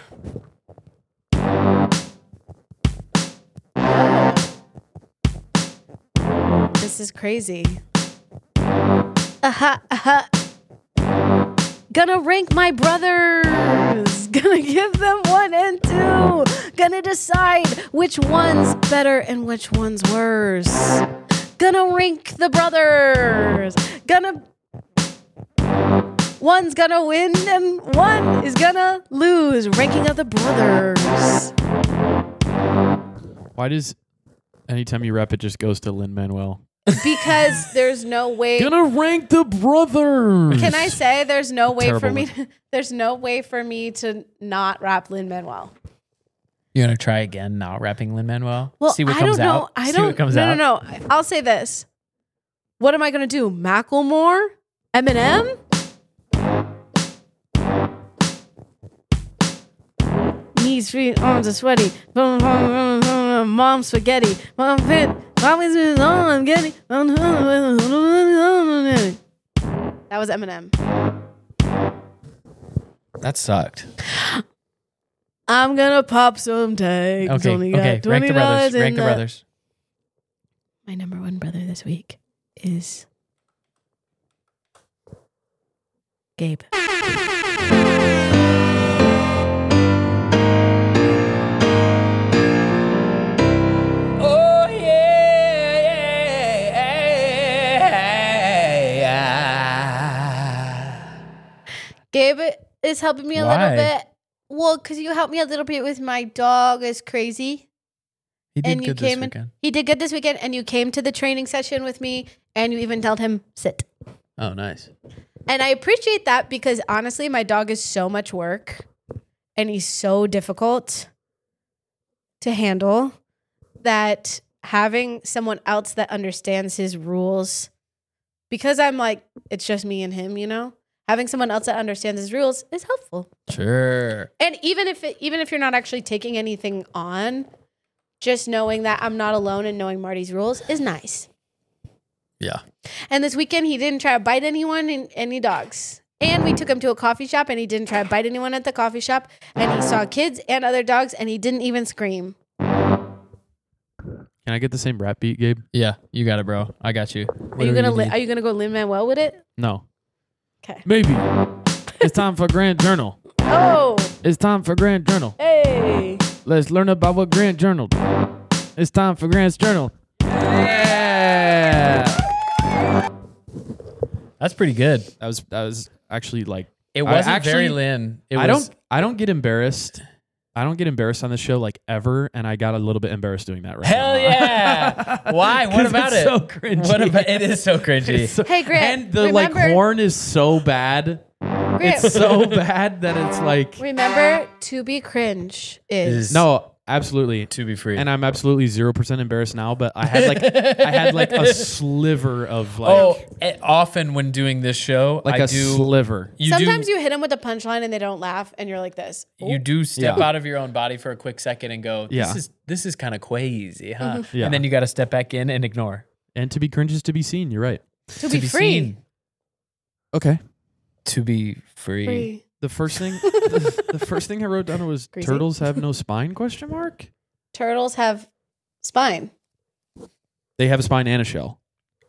This is crazy. Gonna rank my brothers. Gonna give them 1 and 2. Gonna decide which one's better and which one's worse. Gonna rank the brothers. One's gonna win and one is gonna lose. Ranking of the brothers. Why does anytime you rap, it just goes to Lin-Manuel? Because there's no way. Gonna rank the brothers. Can I say there's no way for Terrible me? There's no way for me to not rap Lin-Manuel. You're gonna try again not rapping Lin-Manuel? Well, See what I comes don't know. out. I See don't. what comes no, out. no, no. I'll say this. What am I gonna do? Macklemore? Eminem? Knees, feet, arms are sweaty. Mom spaghetti. Mom fit. Mommy's all I'm getting. That was Eminem. That sucked. I'm gonna pop some tags. Okay, Only got okay. Rank the brothers. $20 Rank the in brothers. My number one brother this week is Gabe. Oh yeah. Gabe is helping me a Why? little bit. Well, because you helped me a little bit with my dog is crazy. He did And you good this came in. weekend. He did good this weekend, and you came to the training session with me, and you even told him sit. Oh, nice. And I appreciate that because honestly, my dog is so much work, and he's so difficult to handle that having someone else that understands his rules, because I'm like, it's just me and him, you know? Having someone else that understands his rules is helpful. Sure. And even if you're not actually taking anything on, just knowing that I'm not alone and knowing Marty's rules is nice. Yeah. And this weekend, he didn't try to bite anyone in any dogs. And we took him to a coffee shop, and he didn't try to bite anyone at the coffee shop. And he saw kids and other dogs, and he didn't even scream. Can I get the same rap beat, Gabe? Yeah, you got it, bro. I got you. Are you gonna go Lin-Manuel with it? No. Okay. Maybe. It's time for Grand Journal. Oh, It's time for Grand Journal. hey. Let's learn about what Grand Journal. It's time for Grand's Journal. Yeah. That's pretty good. That was actually like It I wasn't actually- very Lin. It I was, don't get embarrassed. I don't get embarrassed on this show like ever, and I got a little bit embarrassed doing that right Hell now. yeah. Why? What 'Cause about it's it? so cringy. What about it? Is so cringy. It's so- Hey, Grant, and the remember- like horn is so bad. Grant, It's so bad that it's like remember, to be cringe is no, absolutely. To be free. And I'm absolutely 0% embarrassed now, but I had like a sliver of like often when doing this show, like I a do. sliver. Sometimes you hit them with a punchline and they don't laugh, and you're like this. You do step Yeah. out of your own body for a quick second and go, Yeah. this is kind of crazy, huh? Yeah. And then you got to step back in and ignore. And to be cringe is to be seen. You're right. To be free. seen. Okay. To be free. Free. The first thing the first thing I wrote down was Greasy. turtles have no spine question mark? Turtles have spine. They have a spine and a shell.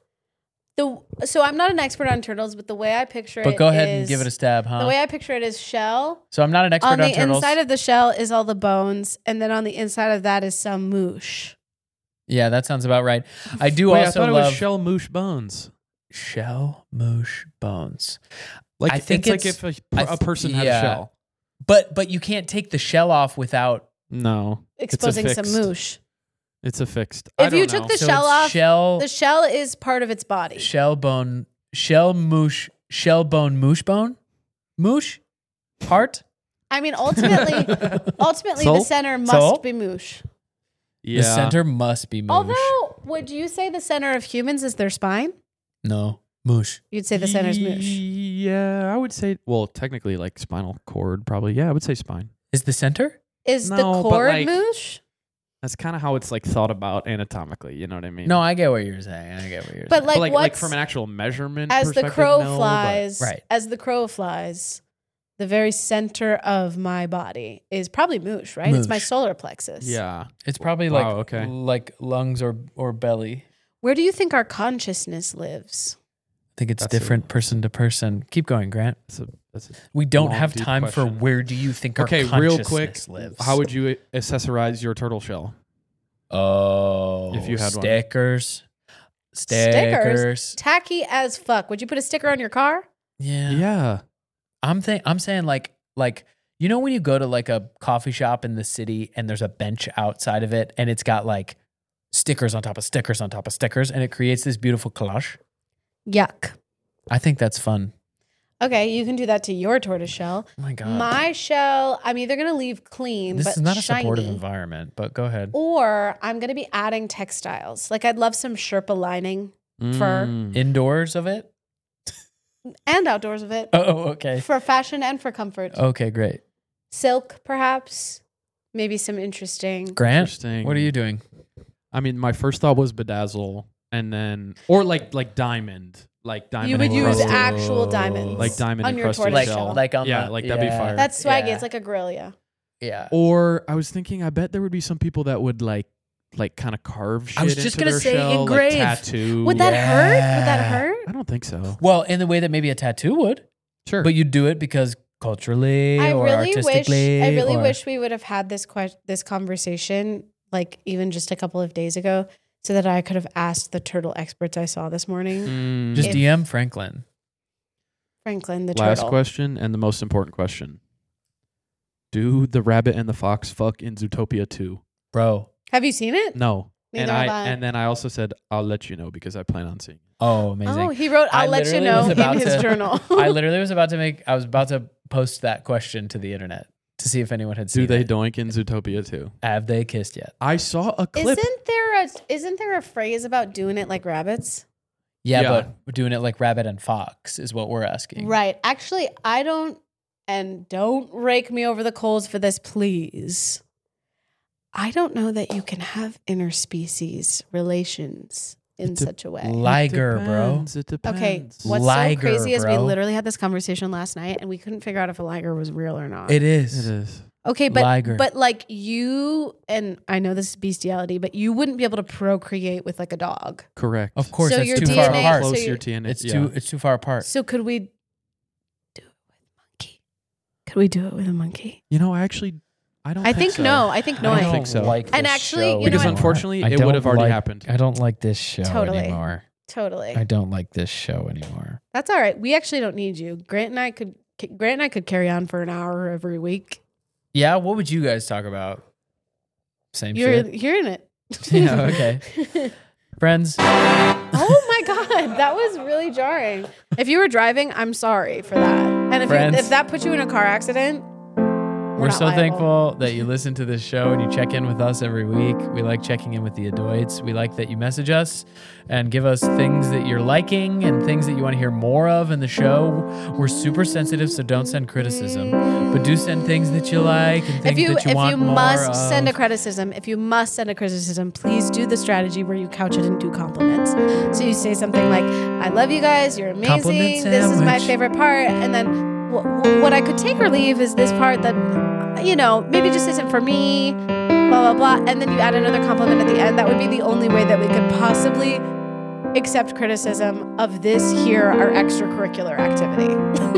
So I'm not an expert on turtles, but the way I picture it But go ahead and is- give it a stab, huh? The way I picture it is shell. So I'm not an expert On on, the turtles. inside of the shell is all the bones, and then on the inside of that is some moosh. Yeah, that sounds about right. I do Wait, I also thought it love was shell moosh bones. shell moosh bones. Like I think it's it's- like I if a person had yeah. a shell. But you can't take the shell off without. No. Exposing some affixed. moosh. It's affixed. If you took the So shell it's off, shell the shell is part of its body. shell bone shell moosh shell bone moosh bone moosh heart. I mean, ultimately, the Soul? center must Soul? be moosh. Yeah. The center must be moosh. Although, would you say the center of humans is their spine? No moosh. You'd say the center's moosh. Yeah, I would say well, technically like spinal cord probably. Yeah, I would say spine. Is the center? Is the No, but cord like- moosh? That's kind of how it's like thought about anatomically, you know what I mean? No, I get what you're saying. I get what you're But saying. like, like what's from an actual measurement as the perspective, crow no, but- flies? Right. As the crow flies, the very center of my body is probably moosh, right? It's my Moosh. solar plexus. Yeah. It's probably Wow, like okay. like lungs or belly. Where do you think our consciousness lives? I think it's That's different person to person. Keep going, Grant. That's a We don't long, have deep time for question. where do you think Okay, our real consciousness quick, lives. how would you accessorize your turtle shell? Oh, If you had one. stickers. Stickers? Tacky as fuck. Would you put a sticker on your car? Yeah. Yeah. I'm saying like you know when you go to like a coffee shop in the city and there's a bench outside of it and it's got like stickers on top of stickers on top of stickers, and it creates this beautiful collage. Yuck. I think that's fun. Okay, you can do that to your tortoise shell. Oh my God. My shell, I'm either going to leave clean, This but is not a shiny, supportive environment, but go ahead. or I'm going to be adding textiles. Like I'd love some Sherpa lining fur Indoors of it? and outdoors of it Oh, okay. for fashion and for comfort. Okay, great. Silk, perhaps. Maybe some interesting. Grant, Interesting. what are you doing? I mean, my first thought was bedazzle, and then or like diamond, like diamond. You would use encrusted. actual diamonds. Like diamond on your encrusted tortoise shell. shell. Like on Yeah, the, like that'd be fire. That's swaggy. Yeah. It's like a grill, yeah. Yeah. Or I was thinking, I bet there would be some people that would like kind of carve shit I was just into gonna their say shell, engrave. like tattoo. Would that hurt? Would that hurt? I don't think so. Well, in the way that maybe a tattoo would, Sure, but you do it because culturally I or really artistically. wish we would have had this conversation like even just a couple of days ago, so that I could have asked the turtle experts I saw this morning. Just If- DM Franklin. Franklin the Last turtle. question and the most important question: do the rabbit and the fox fuck in Zootopia 2? Bro. Have you seen it? No. Neither and have I. and then I also said I'll let you know because I plan on seeing it. Oh, amazing. Oh, he wrote, I I'll let you literally know was about in his to- journal. I literally was about to post that question to the internet to see if anyone had seen Do they it. doink in Zootopia 2? Have they kissed yet? I saw a clip. Isn't there a phrase about doing it like rabbits? Yeah, Yeah. but we're doing it like rabbit and fox is what we're asking. Right. Actually, I don't, and don't rake me over the coals for this, please. I don't know that you can have interspecies relations in such a way. Liger, bro. It depends. Okay, what's Liger, so crazy is we bro. literally had this conversation last night and we couldn't figure out if a liger was real or not. It is. It is. Okay, but Liger. but like you, and I know this is bestiality, but you wouldn't be able to procreate with like a dog. Correct. Of course, So that's your too DNA far apart. so Close you- your DNA. It's too far apart. So could we do it with monkey? Could we do it with a monkey? You know, I don't. I think so. no. I think no. I don't think so. And actually, you know Because what? unfortunately, I it don't would have already like- happened. I don't like this show Totally. anymore. Totally. I don't like this show anymore. That's all right. We actually don't need you. Grant and I could carry on for an hour every week. Yeah, what would you guys talk about? Same You're shit. hearing it. Yeah, okay. Friends, Oh my God, that was really jarring. If you were driving, I'm sorry for that. And Friends. if that put you in a car accident, we're not so liable. thankful that you listen to this show and you check in with us every week. We like checking in with the Adoids. We like that you message us and give us things that you're liking and things that you want to hear more of in the show. We're super sensitive, so don't send criticism, but do send things that you like and things that you want more must of. send a criticism, please do the strategy where you couch it into compliments. So you say something like, "I love you guys. You're Compliment amazing. This is my sandwich. favorite part," and then. What I could take or leave is this part that, maybe just isn't for me, blah, blah, blah. And then you add another compliment at the end. That would be the only way that we could possibly accept criticism of this here, our extracurricular activity.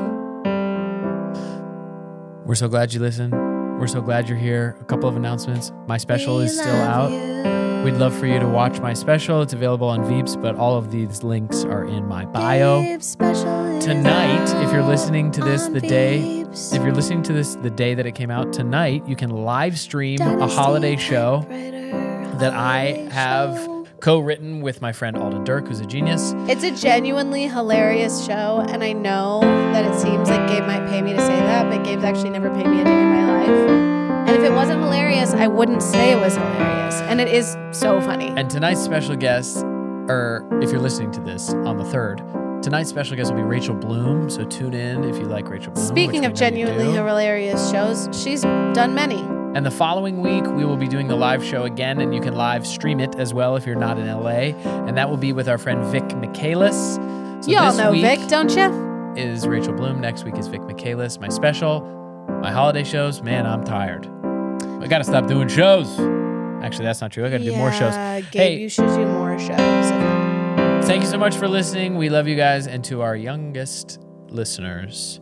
We're so glad you listened. We're so glad you're here. A couple of announcements. My special is still out. We'd love for you to watch my special. It's available on Veeps, but all of these links are in my bio. Tonight, if you're listening to this the day that it came out, tonight you can live stream a holiday show that I have co-written with my friend Alden Dirk, who's a genius. It's a genuinely hilarious show, and I know that it seems like Gabe might pay me to say that, but Gabe's actually never paid me a day in my life. And if it wasn't hilarious, I wouldn't say it was hilarious. And it is so funny. And tonight's special guest, or if you're listening to this on the 3rd, tonight's special guest will be Rachel Bloom. So tune in if you like Rachel Bloom. Speaking which of we know you genuinely do. hilarious shows, she's done many. And the following week, we will be doing the live show again, and you can live stream it as well if you're not in LA. And that will be with our friend Vic Michaelis. So You all this know week Vic, don't you? is Rachel Bloom. Next week is Vic Michaelis. My special, my holiday shows. Man, I'm tired. I got to stop doing shows. Actually, that's not true. I got to do more shows. Gabe, Hey. you should do more shows. Thank you so much for listening. We love you guys. And to our youngest listeners,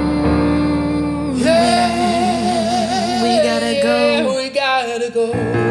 We gotta go. we gotta go.